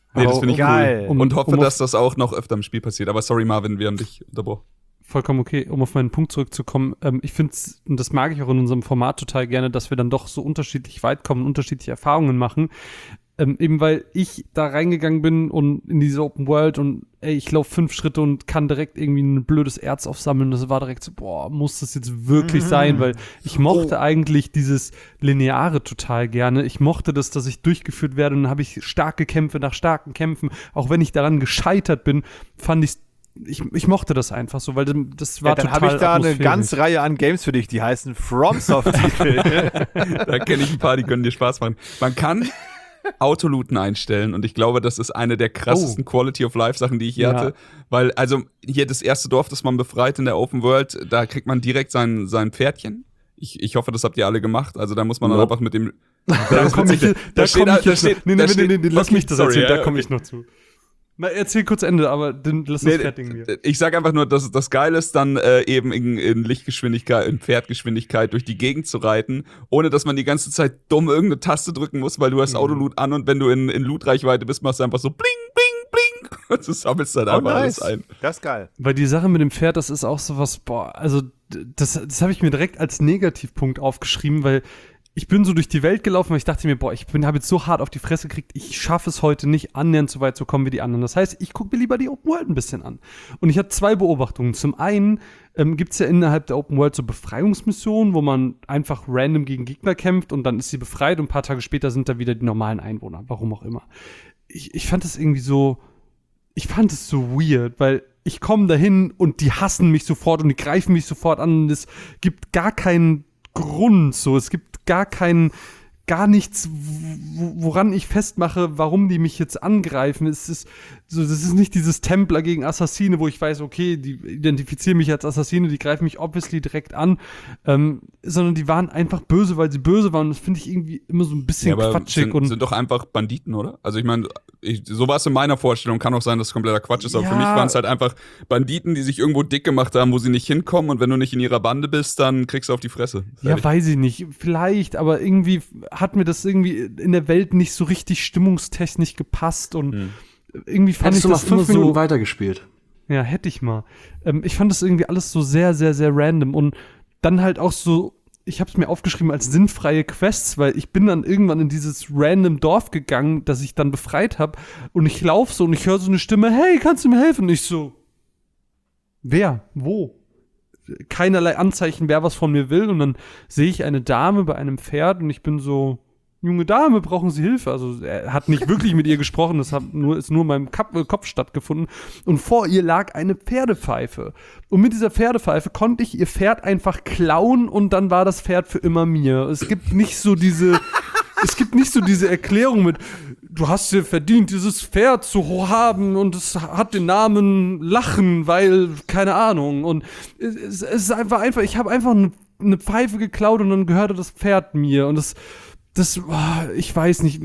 Nee, das finde ich geil. cool. Und hoffe, dass das auch noch öfter im Spiel passiert. Aber sorry, Marvin, wir haben dich unterbrochen. Vollkommen okay, um auf meinen Punkt zurückzukommen. Ich finde es, und das mag ich auch in unserem Format total gerne, dass wir dann doch so unterschiedlich weit kommen, unterschiedliche Erfahrungen machen. Eben weil ich da reingegangen bin und in diese Open World und ich laufe 5 Schritte und kann direkt irgendwie ein blödes Erz aufsammeln. Das war direkt so, muss das jetzt wirklich sein? Weil ich mochte eigentlich dieses Lineare total gerne. Ich mochte das, dass ich durchgeführt werde und dann habe ich starke Kämpfe nach starken Kämpfen. Auch wenn ich daran gescheitert bin, fand ich mochte das einfach so, weil das war dann total habe ich da eine atmosphärisch. ganze Reihe an Games für dich, die heißen FromSoft-Titel. Da kenne ich ein paar, die können dir Spaß machen. Man kann Autolooten einstellen und ich glaube, das ist eine der krassesten Quality-of-Life-Sachen, die ich je hatte. Weil, also, hier das erste Dorf, das man befreit in der Open World, da kriegt man direkt sein Pferdchen. Ich hoffe, das habt ihr alle gemacht. Also, da muss man dann einfach mit dem. Da komme ich jetzt. Nee, lass mich das erzählen, da komme ich noch zu. Na, erzähl kurz Ende, aber dann lass uns fertigen wir. Ich sag einfach nur, dass das geil ist, dann eben in Lichtgeschwindigkeit, in Pferdgeschwindigkeit durch die Gegend zu reiten, ohne dass man die ganze Zeit dumm irgendeine Taste drücken muss, weil du hast Autoloot an und wenn du in Loot-Reichweite bist, machst du einfach so bling, bling, bling und du sammelst dann einfach alles ein. Das ist geil. Weil die Sache mit dem Pferd, das ist auch sowas, also das habe ich mir direkt als Negativpunkt aufgeschrieben, weil ich bin so durch die Welt gelaufen, weil ich dachte mir, habe jetzt so hart auf die Fresse gekriegt, ich schaffe es heute nicht, annähernd so weit zu kommen wie die anderen. Das heißt, ich gucke mir lieber die Open World ein bisschen an. Und ich hatte 2 Beobachtungen. Zum einen gibt es ja innerhalb der Open World so Befreiungsmissionen, wo man einfach random gegen Gegner kämpft und dann ist sie befreit und ein paar Tage später sind da wieder die normalen Einwohner, warum auch immer. Ich fand das irgendwie so, weird, weil ich komme dahin und die hassen mich sofort und die greifen mich sofort an und es gibt gar keinen Grund, so, es gibt gar nichts, woran ich festmache, warum die mich jetzt angreifen. Es ist so, das ist nicht dieses Templer gegen Assassine, wo ich weiß, okay, die identifizieren mich als Assassine, die greifen mich obviously direkt an, sondern die waren einfach böse, weil sie böse waren. Und das finde ich irgendwie immer so ein bisschen quatschig. Sind doch einfach Banditen, oder? Also ich meine, so war es in meiner Vorstellung. Kann auch sein, dass es kompletter Quatsch ist, aber für mich waren es halt einfach Banditen, die sich irgendwo dick gemacht haben, wo sie nicht hinkommen und wenn du nicht in ihrer Bande bist, dann kriegst du auf die Fresse. Ja, weiß ich nicht. Vielleicht, aber irgendwie hat mir das irgendwie in der Welt nicht so richtig stimmungstechnisch gepasst und irgendwie fand ich das immer so. Hättest du mal 5 Minuten weitergespielt? Ja, hätte ich mal. Ich fand das irgendwie alles so sehr, sehr, sehr random und dann halt auch so, ich habe es mir aufgeschrieben als sinnfreie Quests, weil ich bin dann irgendwann in dieses random Dorf gegangen, das ich dann befreit habe und ich laufe so und ich höre so eine Stimme, hey, kannst du mir helfen? Und ich so, wer? Wo? Keinerlei Anzeichen, wer was von mir will und dann sehe ich eine Dame bei einem Pferd und ich bin so, junge Dame, brauchen Sie Hilfe? Also er hat nicht wirklich mit ihr gesprochen, das ist nur in meinem Kopf stattgefunden. Und vor ihr lag eine Pferdepfeife. Und mit dieser Pferdepfeife konnte ich ihr Pferd einfach klauen und dann war das Pferd für immer mir. Es gibt nicht so diese Erklärung mit, du hast dir verdient, dieses Pferd zu haben und es hat den Namen Lachen, weil, keine Ahnung. Und es ist einfach, ich habe einfach eine Pfeife geklaut und dann gehörte das Pferd mir. Und ich weiß nicht,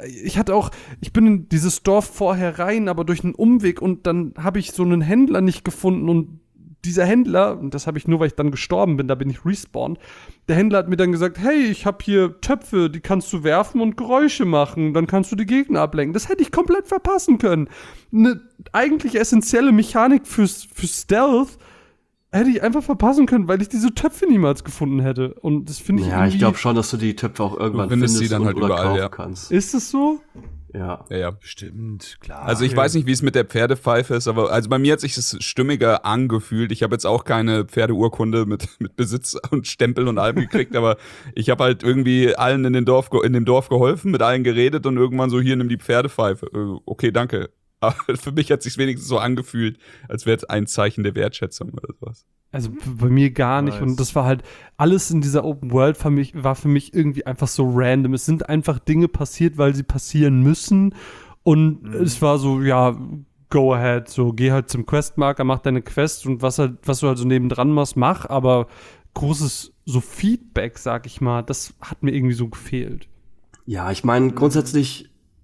ich bin in dieses Dorf vorher rein, aber durch einen Umweg und dann habe ich so einen Händler nicht gefunden und dieser Händler, und das habe ich nur, weil ich dann gestorben bin, da bin ich respawned, der Händler hat mir dann gesagt, hey, ich habe hier Töpfe, die kannst du werfen und Geräusche machen, dann kannst du die Gegner ablenken. Das hätte ich komplett verpassen können. Eine eigentlich essentielle Mechanik für Stealth hätte ich einfach verpassen können, weil ich diese Töpfe niemals gefunden hätte. Und das finde ich irgendwie... Ja, ich glaube schon, dass du die Töpfe auch irgendwann findest sie dann halt oder überall, kaufen kannst. Ist es so? Ja. Ja. Bestimmt, klar. Also ich weiß nicht, wie es mit der Pferdepfeife ist, aber also bei mir hat sich das stimmiger angefühlt. Ich habe jetzt auch keine Pferdeurkunde mit Besitz und Stempel und allem gekriegt, aber ich habe halt irgendwie allen in dem Dorf geholfen, mit allen geredet und irgendwann so, hier, nimm die Pferdepfeife. Okay, danke. Aber für mich hat es sich wenigstens so angefühlt, als wäre es ein Zeichen der Wertschätzung oder sowas. Also bei mir gar nicht. Und das war halt alles in dieser Open World war für mich irgendwie einfach so random. Es sind einfach Dinge passiert, weil sie passieren müssen. Und es war so, ja, go ahead. So, geh halt zum Questmarker, mach deine Quest und was du halt so nebendran machst, mach. Aber großes so Feedback, sag ich mal, das hat mir irgendwie so gefehlt. Ja, ich meine, grundsätzlich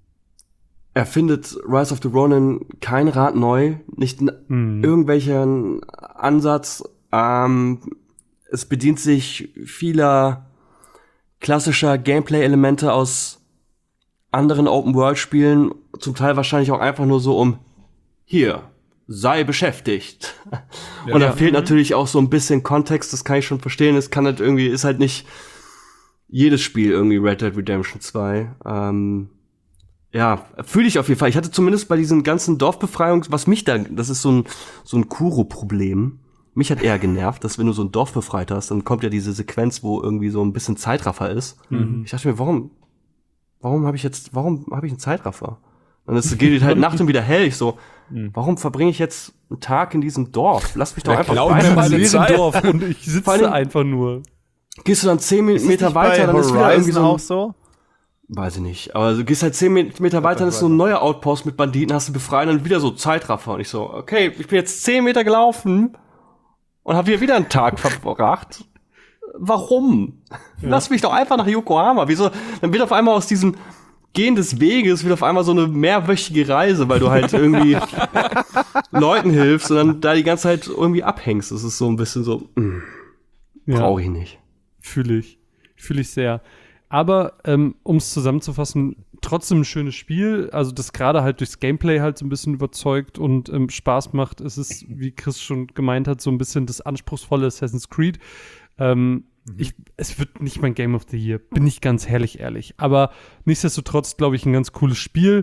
erfindet Rise of the Ronin kein Rad neu, nicht irgendwelchen Ansatz. Es bedient sich vieler klassischer Gameplay-Elemente aus anderen Open-World-Spielen zum Teil wahrscheinlich auch einfach nur so hier, sei beschäftigt. Und da fehlt natürlich auch so ein bisschen Kontext, das kann ich schon verstehen. Es kann halt irgendwie, ist halt nicht jedes Spiel irgendwie Red Dead Redemption 2. Fühle ich auf jeden Fall. Ich hatte zumindest bei diesen ganzen Dorfbefreiungs, das ist so ein Kuro-Problem. Mich hat eher genervt, dass wenn du so ein Dorf befreit hast, dann kommt ja diese Sequenz, wo irgendwie so ein bisschen Zeitraffer ist. Ich dachte mir, warum habe ich einen Zeitraffer? Und es geht halt nachts und wieder hell. Ich so, warum verbringe ich jetzt einen Tag in diesem Dorf? Lass mich doch einfach Dorf und ich sitze einfach nur. Gehst du dann 10 Meter weiter, dann ist wieder irgendwie so auch so? Weiß ich nicht. Aber du gehst halt 10 Meter weiter, dann ist so ein neuer Outpost mit Banditen, hast du befreien und dann wieder so Zeitraffer. Und ich so, okay, ich bin jetzt 10 Meter gelaufen und habe hier wieder einen Tag verbracht. Warum? Lass mich doch einfach nach Yokohama. Wieso? Dann wird auf einmal aus diesem Gehen des Weges wird auf einmal so eine mehrwöchige Reise, weil du halt irgendwie Leuten hilfst und dann da die ganze Zeit irgendwie abhängst. Das ist so ein bisschen so, brauche ich nicht. Fühle ich sehr. Aber um es zusammenzufassen, trotzdem ein schönes Spiel. Also das gerade halt durchs Gameplay halt so ein bisschen überzeugt und Spaß macht. Es ist, wie Chris schon gemeint hat, so ein bisschen das anspruchsvolle Assassin's Creed. Es wird nicht mein Game of the Year, bin ich ganz ehrlich. Aber nichtsdestotrotz, glaube ich, ein ganz cooles Spiel.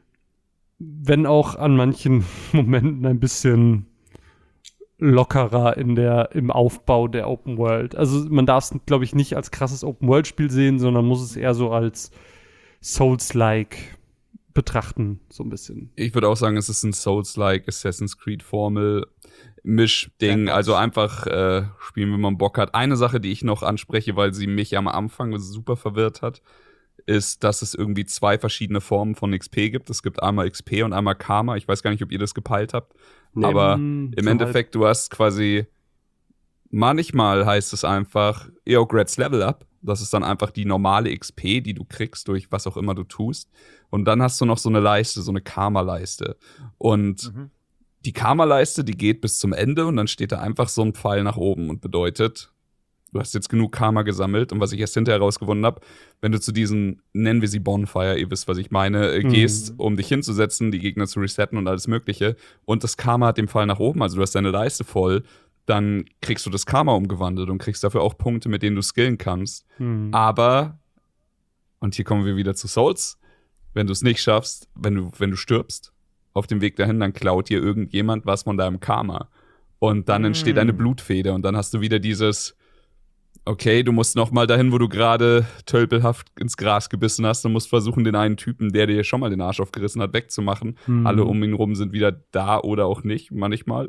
Wenn auch an manchen Momenten ein bisschen lockerer im Aufbau der Open World. Also man darf es, glaube ich, nicht als krasses Open World Spiel sehen, sondern muss es eher so als Souls-like betrachten, so ein bisschen. Ich würde auch sagen, es ist ein Souls-like Assassin's Creed Formel Mischding, also einfach spielen, wenn man Bock hat. Eine Sache, die ich noch anspreche, weil sie mich am Anfang super verwirrt hat, ist, dass es irgendwie 2 verschiedene Formen von XP gibt. Es gibt einmal XP und einmal Karma. Ich weiß gar nicht, ob ihr das gepeilt habt. Nee, aber im Endeffekt, du hast quasi, manchmal heißt es einfach Eogrets Level Up. Das ist dann einfach die normale XP, die du kriegst durch was auch immer du tust. Und dann hast du noch so eine Leiste, so eine Karma-Leiste. Und die Karma-Leiste, die geht bis zum Ende und dann steht da einfach so ein Pfeil nach oben und bedeutet, du hast jetzt genug Karma gesammelt. Und was ich erst hinterher herausgefunden habe, wenn du zu diesen, nennen wir sie Bonfire, ihr wisst, was ich meine, gehst, um dich hinzusetzen, die Gegner zu resetten und alles Mögliche, und das Karma hat den Pfeil nach oben, also du hast deine Leiste voll, dann kriegst du das Karma umgewandelt und kriegst dafür auch Punkte, mit denen du skillen kannst. Aber, und hier kommen wir wieder zu Souls, wenn du es nicht schaffst, wenn du stirbst, auf dem Weg dahin, dann klaut dir irgendjemand was von deinem Karma. Und dann entsteht eine Blutfede und dann hast du wieder dieses, okay, du musst noch mal dahin, wo du gerade tölpelhaft ins Gras gebissen hast und musst versuchen, den einen Typen, der dir schon mal den Arsch aufgerissen hat, wegzumachen. Alle um ihn rum sind wieder da oder auch nicht, manchmal.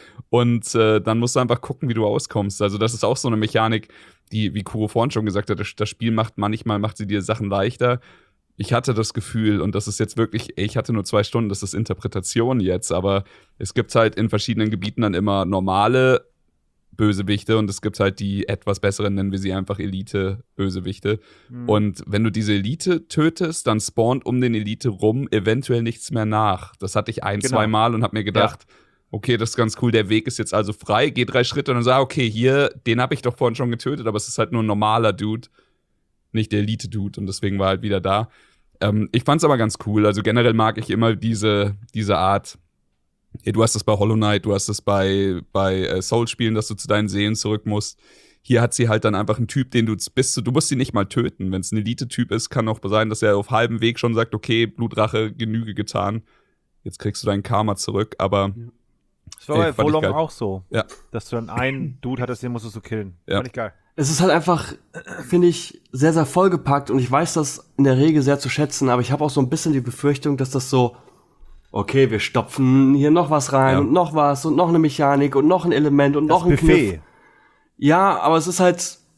Und dann musst du einfach gucken, wie du auskommst. Also das ist auch so eine Mechanik, die, wie Kuro vorhin schon gesagt hat, das Spiel manchmal macht sie dir Sachen leichter. Ich hatte das Gefühl, und das ist jetzt wirklich, ich hatte nur 2 Stunden, das ist Interpretation jetzt, aber es gibt halt in verschiedenen Gebieten dann immer normale Bösewichte und es gibt halt die etwas besseren, nennen wir sie einfach Elite-Bösewichte. Und wenn du diese Elite tötest, dann spawnt um den Elite rum eventuell nichts mehr nach. Das hatte ich 2 Mal und hab mir gedacht, okay, das ist ganz cool, der Weg ist jetzt also frei, geh 3 Schritte und dann sag, okay, hier, den habe ich doch vorhin schon getötet, aber es ist halt nur ein normaler Dude, nicht der Elite-Dude und deswegen war er halt wieder da. Ich fand's aber ganz cool, also generell mag ich immer diese Art. Du hast das bei Hollow Knight, du hast das bei Souls-Spielen, dass du zu deinen Seelen zurück musst. Hier hat sie halt dann einfach einen Typ, du musst sie nicht mal töten. Wenn es ein Elite-Typ ist, kann auch sein, dass er auf halbem Weg schon sagt, okay, Blutrache, Genüge getan. Jetzt kriegst du dein Karma zurück, aber das war bei Volong auch so. Ja. Dass du dann einen Dude hattest, den musstest du killen. Ja. Fand ich geil. Es ist halt einfach, finde ich, sehr, sehr vollgepackt und ich weiß das in der Regel sehr zu schätzen, aber ich habe auch so ein bisschen die Befürchtung, dass das so, okay, wir stopfen hier noch was rein und noch was und noch eine Mechanik und noch ein Element und noch ein Kniff. Ja, aber es ist halt,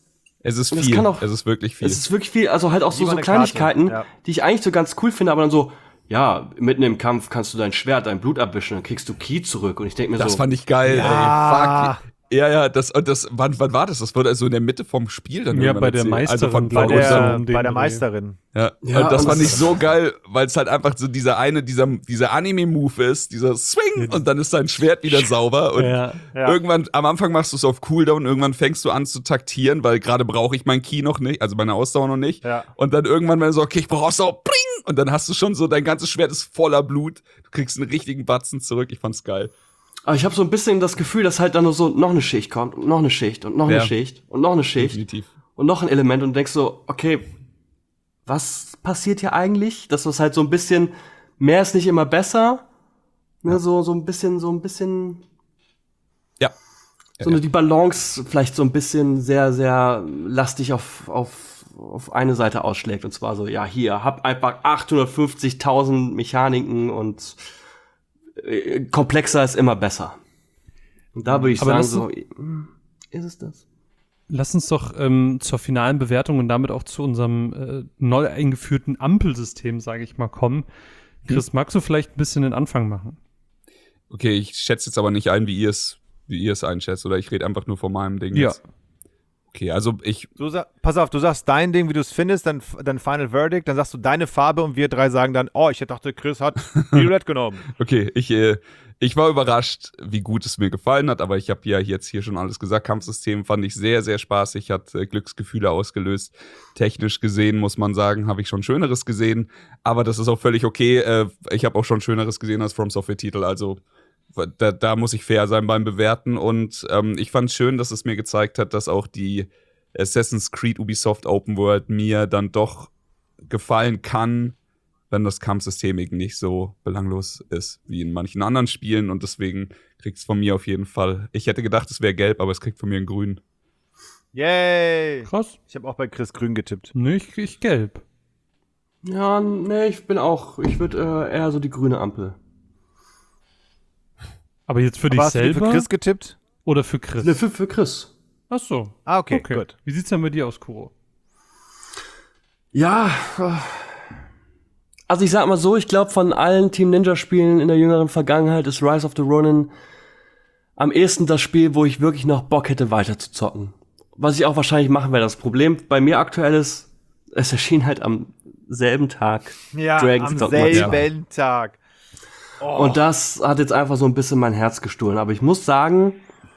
es ist viel. Es ist wirklich viel. Es ist wirklich viel, also halt auch so Kleinigkeiten, die ich eigentlich so ganz cool finde, aber dann so, ja, mitten im Kampf kannst du dein Schwert, dein Blut abwischen, dann kriegst du Ki zurück und ich denke mir das so. Fand ich geil, ey. Fuck. Ja, wann war das? Das wurde also in der Mitte vom Spiel dann Ja, irgendwann bei der erzählt. Meisterin, von glaub ich, unserem- so um den Bei der Dreh. Meisterin. Ja, Ja, und das und fand das ich ist- so geil, weil es halt einfach so dieser Anime-Move ist, dieser Swing und dann ist dein Schwert wieder sauber und Ja. irgendwann, am Anfang machst du es auf Cooldown, irgendwann fängst du an zu taktieren, weil gerade brauche ich mein Ki noch nicht, also meine Ausdauer noch nicht. Ja. Und dann irgendwann, wenn du so, okay, ich brauche Ausdauer, pling! Und dann hast du schon so, dein ganzes Schwert ist voller Blut, du kriegst einen richtigen Batzen zurück, ich fand's geil. Aber ich habe so ein bisschen das Gefühl, dass halt dann nur so noch eine Schicht kommt und noch eine Schicht und noch eine Ja. Schicht und noch eine Schicht Definitiv. und noch ein Element und du denkst so, okay, was passiert hier eigentlich? Dass das halt so ein bisschen, mehr ist nicht immer besser, ne, so ein bisschen Ja. die Balance vielleicht so ein bisschen sehr, sehr lastig auf eine Seite ausschlägt. Und zwar so, ja, hier, hab einfach 850.000 Mechaniken und komplexer ist immer besser. Und da würde ich Aber sagen, ist es das? Lass uns doch zur finalen Bewertung und damit auch zu unserem neu eingeführten Ampelsystem, sage ich mal, kommen. Chris, magst du vielleicht ein bisschen den Anfang machen? Okay, ich schätze jetzt aber nicht ein, wie ihr es einschätzt, oder ich rede einfach nur von meinem Ding jetzt. Okay, also Pass auf, du sagst dein Ding, wie du es findest, dann Final Verdict, dann sagst du deine Farbe und wir drei sagen dann, oh, ich dachte, Chris hat Violett genommen. Okay, ich war überrascht, wie gut es mir gefallen hat, aber ich habe ja jetzt hier schon alles gesagt. Kampfsystem fand ich sehr, sehr spaßig, hat Glücksgefühle ausgelöst. Technisch gesehen, muss man sagen, habe ich schon Schöneres gesehen, aber das ist auch völlig okay. Ich habe auch schon Schöneres gesehen als From Software-Titel, also da muss ich fair sein beim Bewerten und ich fand es schön, dass es mir gezeigt hat, dass auch die Assassin's Creed Ubisoft Open World mir dann doch gefallen kann, wenn das Kampfsystem eben nicht so belanglos ist wie in manchen anderen Spielen und deswegen kriegt es von mir auf jeden Fall. Ich hätte gedacht, es wäre gelb, aber es kriegt von mir ein Grün. Yay! Krass. Ich habe auch bei Chris grün getippt. Nee, ich gelb. Ja, nee, ich würde eher so die grüne Ampel. Aber jetzt für dich Aber hast du selber für Chris getippt? oder für Chris? Ne, für Chris. Ach so. Ah, okay, gut. Wie sieht's denn bei dir aus, Kuro? Ja, also ich sag mal so, ich glaube, von allen Team Ninja-Spielen in der jüngeren Vergangenheit ist Rise of the Ronin am ehesten das Spiel, wo ich wirklich noch Bock hätte, weiter zu zocken. Was ich auch wahrscheinlich machen werde. Das Problem bei mir aktuell ist, es erschien halt am selben Tag Ja, Dragon's am Dogma 2. selben Tag. Und das hat jetzt einfach so ein bisschen mein Herz gestohlen. Aber ich muss sagen,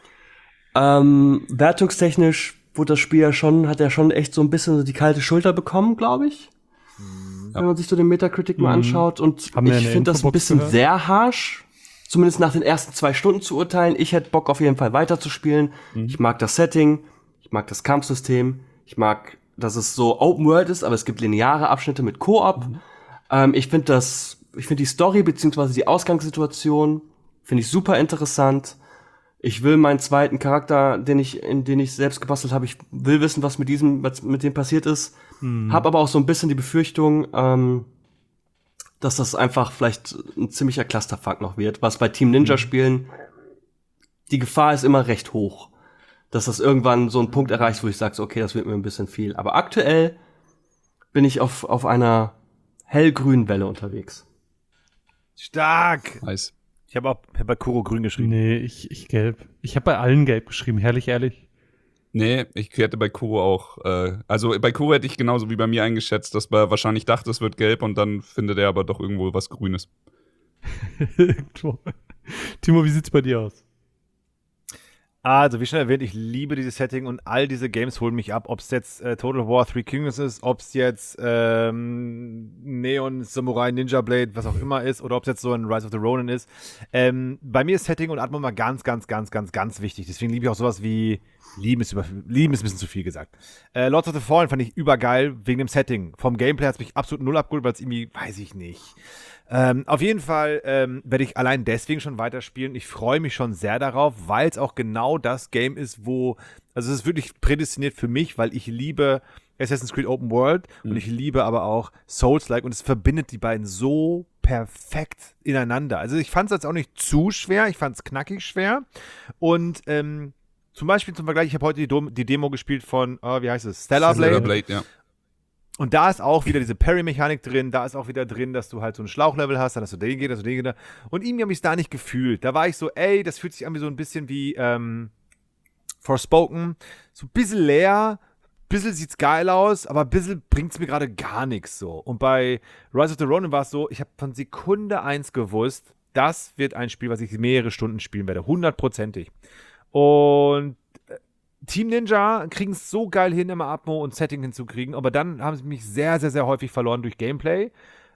wertungstechnisch wurde das Spiel hat er schon echt so ein bisschen so die kalte Schulter bekommen, glaube ich. Wenn man sich so den Metacritic mal anschaut. Und Haben wir ich eine finde das ein Infobox bisschen gehört? sehr harsh. Zumindest nach den ersten 2 Stunden zu urteilen. Ich hätte Bock auf jeden Fall weiterzuspielen. Ich mag das Setting. Ich mag das Kampfsystem. Ich mag, dass es so Open World ist, aber es gibt lineare Abschnitte mit Koop. Ich finde die Story beziehungsweise die Ausgangssituation finde ich super interessant. Ich will meinen zweiten Charakter, den ich selbst gebastelt habe, ich will wissen, was mit dem passiert ist. Hab aber auch so ein bisschen die Befürchtung, dass das einfach vielleicht ein ziemlicher Clusterfuck noch wird, was bei Team Ninja Spielen die Gefahr ist immer recht hoch, dass das irgendwann so einen Punkt erreicht, wo ich sage, okay, das wird mir ein bisschen viel. Aber aktuell bin ich auf einer hellgrünen Welle unterwegs. Stark! Nice. Ich habe bei Kuro grün geschrieben. Nee, ich gelb. Ich habe bei allen gelb geschrieben, herrlich, ehrlich. Nee, ich hätte bei Kuro auch, also bei Kuro hätte ich genauso wie bei mir eingeschätzt, dass er wahrscheinlich dachte, es wird gelb und dann findet er aber doch irgendwo was Grünes. Irgendwo. Timo, wie sieht's bei dir aus? Also, wie schon erwähnt, ich liebe dieses Setting und all diese Games holen mich ab. Ob es jetzt Total War Three Kingdoms ist, ob es jetzt Neon Samurai Ninja Blade, was auch immer ist, oder ob es jetzt so ein Rise of the Ronin ist. Bei mir ist Setting und Atmung mal ganz, ganz, ganz, ganz, ganz wichtig. Deswegen liebe ich auch sowas wie Lieben ist ein bisschen zu viel gesagt. Lords of the Fallen fand ich übergeil wegen dem Setting. Vom Gameplay hat es mich absolut null abgeholt, weil es irgendwie, weiß ich nicht. Auf jeden Fall werde ich allein deswegen schon weiterspielen. Ich freue mich schon sehr darauf, weil es auch genau das Game ist, also es ist wirklich prädestiniert für mich, weil ich liebe Assassin's Creed Open World und ich liebe aber auch Souls-like und es verbindet die beiden so perfekt ineinander. Also ich fand es jetzt auch nicht zu schwer, ich fand es knackig schwer und zum Beispiel zum Vergleich, ich habe heute die Demo gespielt von, wie heißt es, Stellar Blade. Ja. Und da ist auch wieder diese Parry-Mechanik drin, da ist auch wieder drin, dass du halt so ein Schlauchlevel hast, dann hast du den geht, und irgendwie habe ich es da nicht gefühlt. Da war ich so, ey, das fühlt sich an wie so ein bisschen wie Forspoken, so ein bisschen leer, ein bisschen sieht's geil aus, aber ein bisschen bringt's mir gerade gar nichts so. Und bei Rise of the Ronin war es so, ich habe von Sekunde 1 gewusst, das wird ein Spiel, was ich mehrere Stunden spielen werde, 100%ig. Und Team Ninja kriegen es so geil hin, immer Atmo und Setting hinzukriegen, aber dann haben sie mich sehr, sehr, sehr häufig verloren durch Gameplay.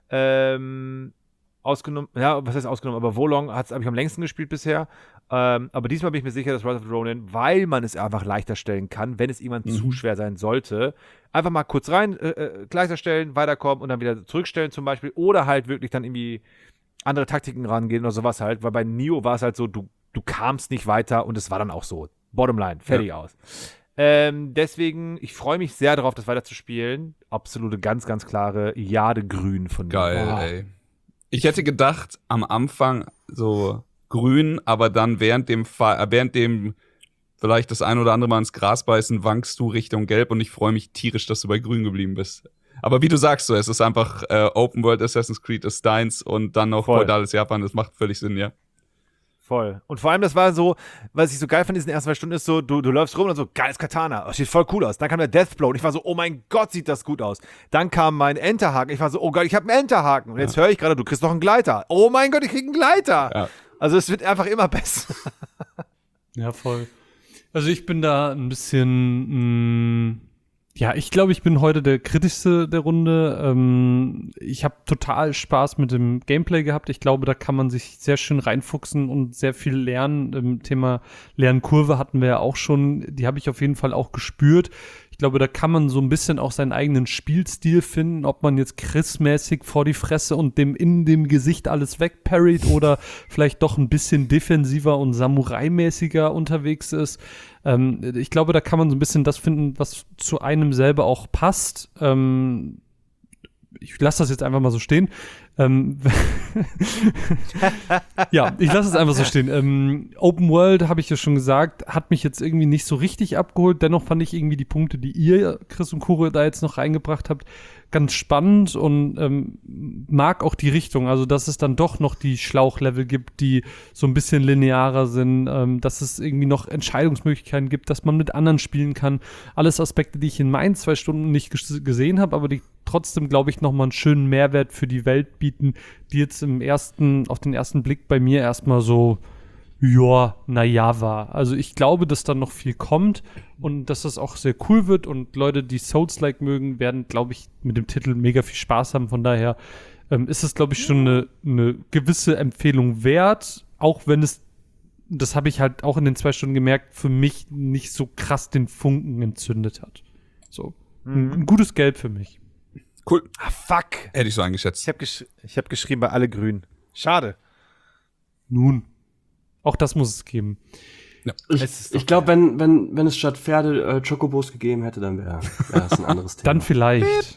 Ausgenommen, ja, was heißt ausgenommen, aber Wolong habe ich am längsten gespielt bisher. Aber diesmal bin ich mir sicher, dass Rise of the Ronin, weil man es einfach leichter stellen kann, wenn es irgendwann zu schwer sein sollte, einfach mal kurz rein, leichter stellen, weiterkommen und dann wieder zurückstellen zum Beispiel oder halt wirklich dann irgendwie andere Taktiken rangehen oder sowas halt, weil bei Nioh war es halt so, du kamst nicht weiter und es war dann auch so. Bottomline, fertig aus. Deswegen, ich freue mich sehr darauf, das weiter zu spielen. Absolute, ganz, ganz klare Jadegrün von mir. Geil, ey. Ich hätte gedacht, am Anfang so grün, aber dann während dem vielleicht das ein oder andere Mal ins Gras beißen, wankst du Richtung gelb und ich freue mich tierisch, dass du bei grün geblieben bist. Aber wie du sagst, so, es ist einfach Open World Assassin's Creed ist deins und dann noch feudales Japan, das macht völlig Sinn, ja. Voll. Und vor allem, das war so, was ich so geil fand in diesen ersten 2 Stunden, ist so, du läufst rum und so, geiles Katana, das sieht voll cool aus. Dann kam der Deathblow und ich war so, oh mein Gott, sieht das gut aus. Dann kam mein Enterhaken, ich war so, oh Gott, ich habe einen Enterhaken. Und jetzt höre ich gerade, du kriegst noch einen Gleiter. Oh mein Gott, ich krieg einen Gleiter. Ja. Also es wird einfach immer besser. Ja, voll. Also ich bin da ein bisschen, ja, ich glaube, ich bin heute der kritischste der Runde. Ich habe total Spaß mit dem Gameplay gehabt. Ich glaube, da kann man sich sehr schön reinfuchsen und sehr viel lernen. Thema Lernkurve hatten wir ja auch schon. Die habe ich auf jeden Fall auch gespürt. Ich glaube, da kann man so ein bisschen auch seinen eigenen Spielstil finden, ob man jetzt Chris-mäßig vor die Fresse und dem in dem Gesicht alles wegparried oder vielleicht doch ein bisschen defensiver und Samurai-mäßiger unterwegs ist. Ich glaube, da kann man so ein bisschen das finden, was zu einem selber auch passt. Ich lasse das jetzt einfach mal so stehen. Ja, ich lasse es einfach so stehen. Open World, habe ich ja schon gesagt, hat mich jetzt irgendwie nicht so richtig abgeholt. Dennoch fand ich irgendwie die Punkte, die ihr, Chris und Kuro, da jetzt noch reingebracht habt, ganz spannend und mag auch die Richtung. Also, dass es dann doch noch die Schlauchlevel gibt, die so ein bisschen linearer sind, dass es irgendwie noch Entscheidungsmöglichkeiten gibt, dass man mit anderen spielen kann. Alles Aspekte, die ich in meinen 2 Stunden nicht gesehen habe, aber die trotzdem, glaube ich, nochmal einen schönen Mehrwert für die Welt bieten, die jetzt auf den ersten Blick bei mir erstmal so, ja, naja war. Also ich glaube, dass da noch viel kommt und dass das auch sehr cool wird und Leute, die Souls-like mögen, werden, glaube ich, mit dem Titel mega viel Spaß haben. Von daher ist es, glaube ich, schon eine gewisse Empfehlung wert, auch wenn es, das habe ich halt auch in den 2 Stunden gemerkt, für mich nicht so krass den Funken entzündet hat. So, ein gutes Gelb für mich. Cool. Ah, fuck. Hätte ich so eingeschätzt. Ich hab geschrieben bei alle Grün. Schade. Nun, auch das muss es geben. Ja. Ich glaube, wenn es statt Pferde Chocobos gegeben hätte, dann wäre das ein anderes Thema. Dann vielleicht.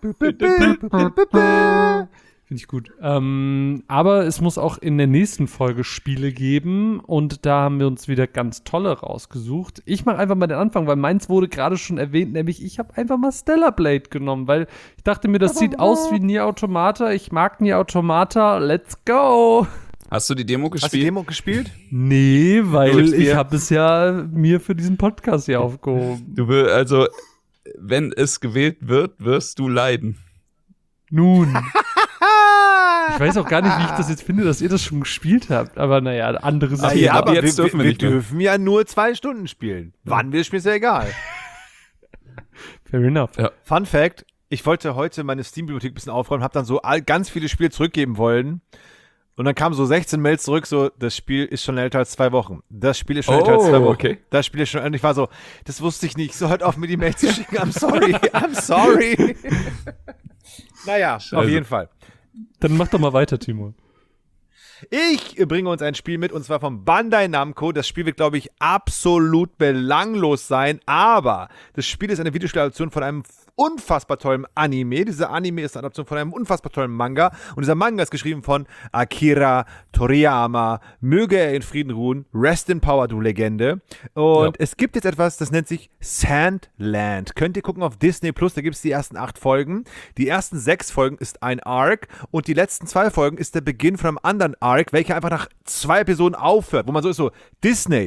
Finde ich gut. Aber es muss auch in der nächsten Folge Spiele geben und da haben wir uns wieder ganz tolle rausgesucht. Ich mache einfach mal den Anfang, weil meins wurde gerade schon erwähnt, nämlich ich habe einfach mal Stellar Blade genommen, weil ich dachte mir, das sieht aus wie Nier Automata. Ich mag Nier Automata. Let's go! Hast du die Demo gespielt? Hast du die Demo gespielt? Nee, weil ich habe es ja mir für diesen Podcast hier aufgehoben. Also, wenn es gewählt wird, wirst du leiden. Nun. Ich weiß auch gar nicht, wie ich das jetzt finde, dass ihr das schon gespielt habt. Aber naja, anderes ist ja, aber jetzt dürfen wir nicht mehr. dürfen ja nur 2 Stunden spielen. Wann wir spielen, ist ja egal. Fair enough. Ja. Fun Fact, ich wollte heute meine Steam-Bibliothek ein bisschen aufräumen, habe dann so ganz viele Spiele zurückgeben wollen. Und dann kamen so 16 Mails zurück, so, das Spiel ist schon älter als 2 Wochen. Das Spiel ist schon älter als 2 Wochen. Okay. Das Spiel ist schon, und ich war so, das wusste ich nicht. So, hört auf, mir die Mails zu schicken. I'm sorry. Naja, auf jeden Fall. Dann mach doch mal weiter, Timo. Ich bringe uns ein Spiel mit, und zwar von Bandai Namco. Das Spiel wird, glaube ich, absolut belanglos sein, aber das Spiel ist eine Videospieladaption von einem unfassbar tollen Anime. Dieser Anime ist eine Adaption von einem unfassbar tollen Manga, und dieser Manga ist geschrieben von Akira Toriyama. Möge er in Frieden ruhen. Rest in Power, du Legende. Und es gibt jetzt etwas, das nennt sich Sandland. Könnt ihr gucken auf Disney Plus, da gibt es die ersten 8 Folgen. Die ersten 6 Folgen ist ein Arc und die letzten 2 Folgen ist der Beginn von einem anderen Arc, welcher einfach nach 2 Episoden aufhört, wo man so ist, so, Disney,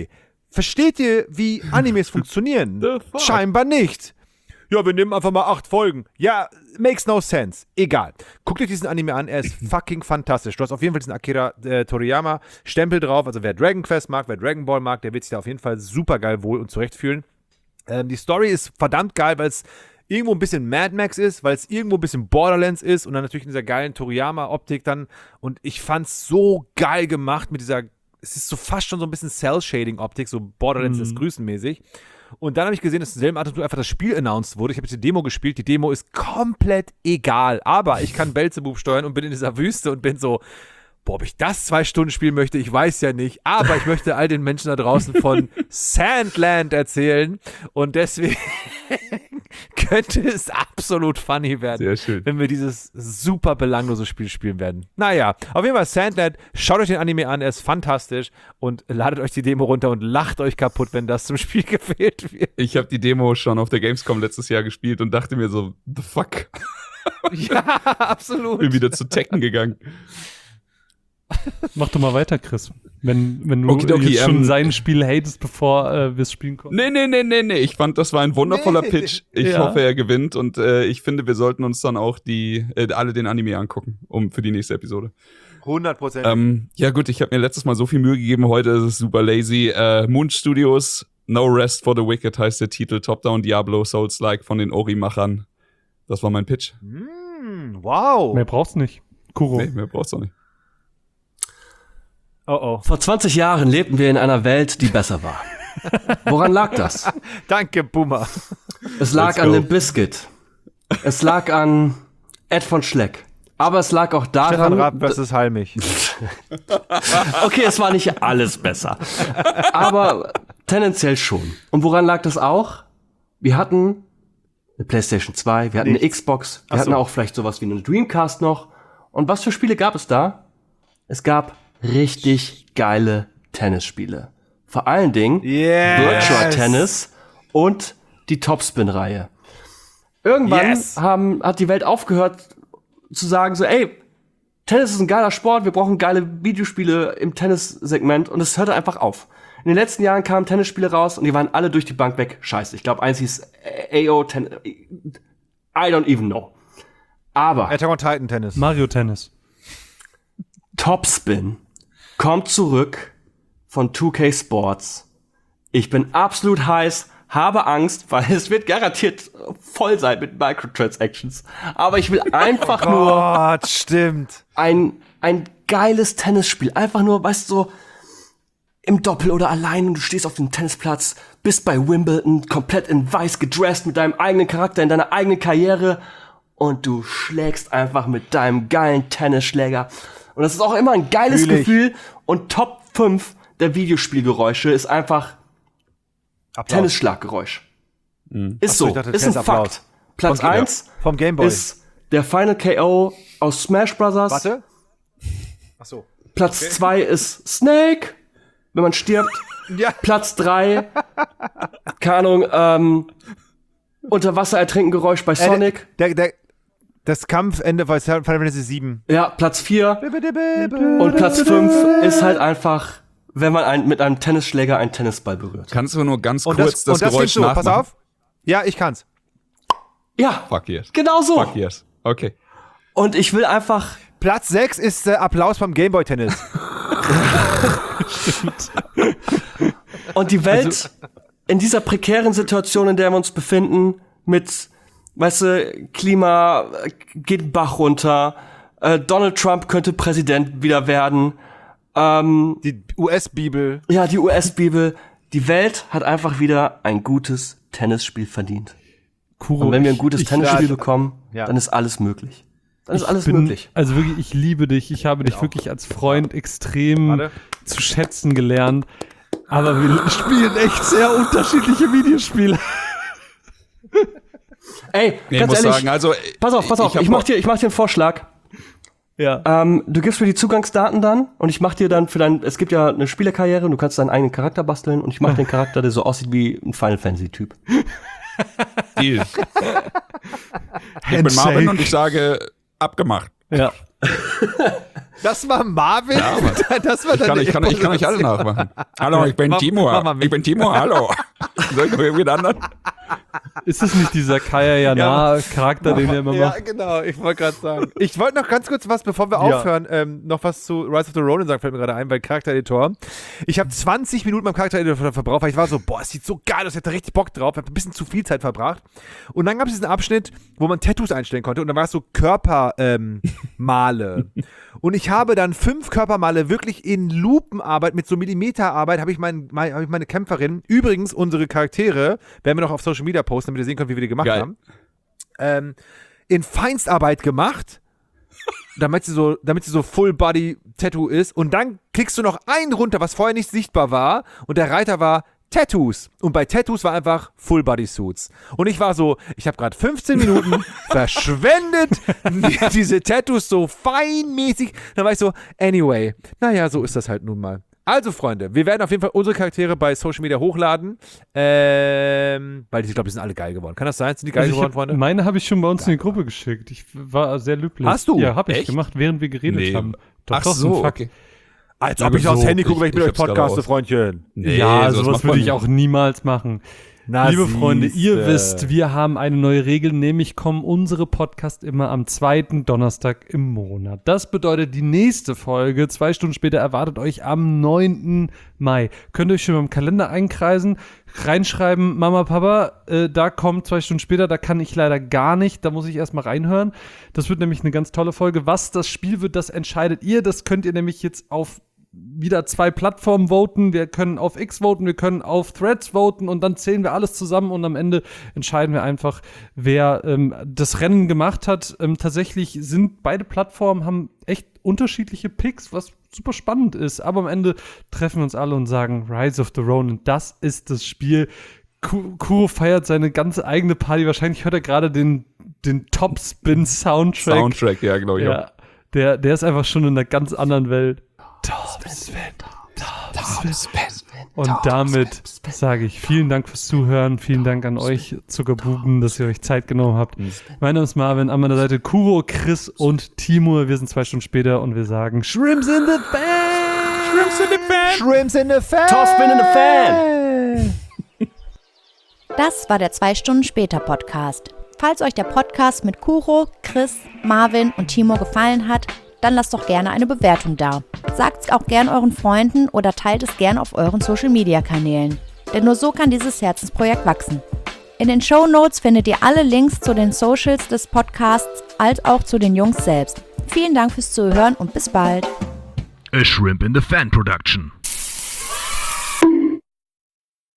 Versteht ihr, wie Animes funktionieren? Scheinbar nicht. Ja, wir nehmen einfach mal 8 Folgen. Ja, makes no sense. Egal. Guckt euch diesen Anime an, er ist fucking fantastisch. Du hast auf jeden Fall diesen Akira Toriyama Stempel drauf. Also wer Dragon Quest mag, wer Dragon Ball mag, der wird sich da auf jeden Fall super geil wohl und zurecht fühlen. Die Story ist verdammt geil, weil es irgendwo ein bisschen Mad Max ist, weil es irgendwo ein bisschen Borderlands ist und dann natürlich in dieser geilen Toriyama-Optik dann. Und ich fand's so geil gemacht mit dieser, es ist so fast schon so ein bisschen Cell-Shading-Optik, so Borderlands ist grüßenmäßig. Und dann habe ich gesehen, dass im selben Atemzug einfach das Spiel announced wurde. Ich habe jetzt die Demo gespielt. Die Demo ist komplett egal. Aber ich kann Belzebub steuern und bin in dieser Wüste und bin so, boah, ob ich das 2 Stunden spielen möchte, ich weiß ja nicht. Aber ich möchte all den Menschen da draußen von Sandland erzählen. Und deswegen könnte es absolut funny werden, Sehr schön. wenn wir dieses super belanglose Spiel spielen werden. Naja, auf jeden Fall Sandland, schaut euch den Anime an, er ist fantastisch und ladet euch die Demo runter und lacht euch kaputt, wenn das zum Spiel gewählt wird. Ich habe die Demo schon auf der Gamescom letztes Jahr gespielt und dachte mir so, the fuck? Ja, absolut. Bin wieder zu Tekken gegangen. Mach doch mal weiter, Chris. Wenn du Okidoki, jetzt schon sein Spiel hatest, bevor wir es spielen konnten. Nee. Ich fand, das war ein wundervoller Pitch. Ich Ja. hoffe, er gewinnt und ich finde, wir sollten uns dann auch alle den Anime angucken, für die nächste Episode. 100%. Ja gut, ich habe mir letztes Mal so viel Mühe gegeben, heute ist es super lazy. Moon Studios, No Rest for the Wicked heißt der Titel, Top-Down Diablo Souls-like von den Ori-Machern. Das war mein Pitch. Wow. Mehr brauchst nicht. Kuro. Nee, mehr brauchst du nicht. Oh. Vor 20 Jahren lebten wir in einer Welt, die besser war. Woran lag das? Danke, Boomer. Es lag Let's an go. Limp Bizkit. Es lag an Ed von Schleck. Aber es lag auch Stefan daran, Raab versus Halmich. okay, es war nicht alles besser. Aber tendenziell schon. Und woran lag das auch? Wir hatten eine PlayStation 2, wir hatten eine Xbox, wir hatten auch vielleicht sowas wie eine Dreamcast noch. Und was für Spiele gab es da? Es gab richtig geile Tennisspiele. Vor allen Dingen Virtua Tennis und die Topspin-Reihe. Irgendwann hat die Welt aufgehört zu sagen so, ey, Tennis ist ein geiler Sport, wir brauchen geile Videospiele im Tennis-Segment und es hörte einfach auf. In den letzten Jahren kamen Tennisspiele raus und die waren alle durch die Bank weg. Scheiße, ich glaube, eins hieß AO Tennis. I don't even know. Aber Attack on Titan Tennis. Mario Tennis. Topspin kommt zurück von 2K Sports. Ich bin absolut heiß, habe Angst, weil es wird garantiert voll sein mit Microtransactions. Aber ich will einfach nur Gott, stimmt. ein geiles Tennisspiel. Einfach nur, weißt du, so im Doppel oder allein und du stehst auf dem Tennisplatz, bist bei Wimbledon, komplett in weiß gedresst mit deinem eigenen Charakter in deiner eigenen Karriere und du schlägst einfach mit deinem geilen Tennisschläger. Und das ist auch immer ein geiles Fühl ich. Gefühl. Und Top 5 der Videospielgeräusche ist einfach Applaus. Tennisschlaggeräusch. Ist Ach so, so, ich dachte, ist ein Tennisapplaus. Fakt. Platz Vom- 1 Vom Gameboy. ist der Final KO aus Smash Bros. Warte. Ach so. Platz 2 ist Snake, wenn man stirbt. Ja. Platz 3, keine Ahnung, Unterwasser-Ertrinken-Geräusch bei Sonic. Das Kampfende bei Final Fantasy 7. Ja, Platz 4. Und Platz 5 ist halt einfach, wenn man mit einem Tennisschläger einen Tennisball berührt. Kannst du nur ganz Und kurz das klingt Geräusch so, nachmachen? pass auf. Ja, ich kann's. Ja, Fuck yes. genau so. Fuck yes. Okay. Und ich will einfach, Platz 6 ist Applaus beim Gameboy Tennis. und die Welt in dieser prekären Situation, in der wir uns befinden, mit, weißt du, Klima geht den Bach runter, Donald Trump könnte Präsident wieder werden, Die US-Bibel. ja, die US-Bibel, die Welt hat einfach wieder ein gutes Tennisspiel verdient. Kuro, Und wenn wir ein gutes Tennisspiel ja. bekommen, Ja. dann ist alles möglich. Dann ist alles bin, möglich. Also wirklich, ich liebe dich. Ich habe dich wirklich als Freund extrem Warte. zu schätzen gelernt. Aber wir spielen echt sehr unterschiedliche Videospiele. Ey, Nee, ich ganz muss ehrlich, sagen, also pass auf, hab ich mach dir einen Vorschlag. Ja. Du gibst mir die Zugangsdaten dann und ich mach dir dann es gibt ja eine Spielerkarriere und du kannst deinen eigenen Charakter basteln und ich mach den Charakter, der so aussieht wie ein Final Fantasy Typ. Deal. Ich bin Marvin und ich sage, abgemacht. Ja. Das war Marvin? Ja, Mann. Das war Ich kann euch alle nachmachen. Hallo, ich bin Timo. Ich bin Timo, hallo. Soll ich noch irgendwie einen anderen? Ist das nicht dieser Kaya Jana-Charakter, den er immer Ja, macht? genau, ich wollte gerade sagen. Ich wollte noch ganz kurz was, bevor wir aufhören, noch was zu Rise of the Ronin sagen, fällt mir gerade ein, weil Charaktereditor. Ich habe 20 Minuten beim Charaktereditor verbraucht, weil ich war so, boah, es sieht so geil aus, ich hatte richtig Bock drauf, ich habe ein bisschen zu viel Zeit verbracht. Und dann gab es diesen Abschnitt, wo man Tattoos einstellen konnte und dann war es so Körpermale. Und ich habe dann 5 Körpermale wirklich in Lupenarbeit, mit so Millimeterarbeit, habe ich meine Kämpferin, übrigens unsere Charaktere, werden wir noch auf Social Media posten, damit ihr sehen könnt, wie wir die gemacht haben, in Feinstarbeit gemacht, damit sie so Full-Body-Tattoo ist. Und dann klickst du noch einen runter, was vorher nicht sichtbar war. Und der Reiter war Tattoos. Und bei Tattoos war einfach Full-Body-Suits. Und ich war so, ich habe gerade 15 Minuten verschwendet, mir diese Tattoos so feinmäßig. Dann war ich so, anyway, naja, so ist das halt nun mal. Also, Freunde, wir werden auf jeden Fall unsere Charaktere bei Social Media hochladen, weil ich glaube, die sind alle geil geworden. Kann das sein? Sind die geil geworden, Freunde? Meine habe ich schon bei uns in die Gruppe geschickt. Ich war sehr glücklich. Hast du? Ja, habe ich Echt? gemacht, während wir geredet haben. Doch, Ach so, ein Fakt. okay. Als ob ich aufs Handy gucke, wenn ich mit euch hab's gerade podcaste, aus. Freundchen. Nee, Ja, sowas macht man würde ich nicht. auch niemals machen. Na, Liebe Freunde, ihr siehste. wisst, wir haben eine neue Regel, nämlich kommen unsere Podcasts immer am 2. Donnerstag im Monat. Das bedeutet, die nächste Folge, 2 Stunden später, erwartet euch am 9. Mai. Könnt ihr euch schon mal im Kalender einkreisen, reinschreiben, Mama, Papa, da kommt 2 Stunden später, da kann ich leider gar nicht, da muss ich erstmal reinhören. Das wird nämlich eine ganz tolle Folge. Was das Spiel wird, das entscheidet ihr. Das könnt ihr nämlich jetzt auf wieder 2 Plattformen voten. Wir können auf X voten, wir können auf Threads voten und dann zählen wir alles zusammen und am Ende entscheiden wir einfach, wer das Rennen gemacht hat. Tatsächlich sind beide Plattformen, haben echt unterschiedliche Picks, was super spannend ist. Aber am Ende treffen wir uns alle und sagen, Rise of the Ronin, das ist das Spiel. Kuro feiert seine ganze eigene Party. Wahrscheinlich hört er gerade den Topspin-Soundtrack. Soundtrack, ja, genau. Ja, der ist einfach schon in einer ganz anderen Welt. Und damit sage ich vielen Dank fürs Zuhören, vielen Dank an euch Zuckerbuben, dass ihr euch Zeit genommen habt. Mein Name ist Marvin, an meiner Seite Kuro, Chris und Timur. Wir sind 2 Stunden später und wir sagen Shrimps in the Fan! Shrimps in the Fan! Shrimps in the Fan! Topspin in the Fan! Das war der 2 Stunden später Podcast. Falls euch der Podcast mit Kuro, Chris, Marvin und Timur gefallen hat, dann lasst doch gerne eine Bewertung da. Sagt es auch gern euren Freunden oder teilt es gern auf euren Social-Media-Kanälen. Denn nur so kann dieses Herzensprojekt wachsen. In den Shownotes findet ihr alle Links zu den Socials des Podcasts, als auch zu den Jungs selbst. Vielen Dank fürs Zuhören und bis bald. A Shrimp in the Fan Production.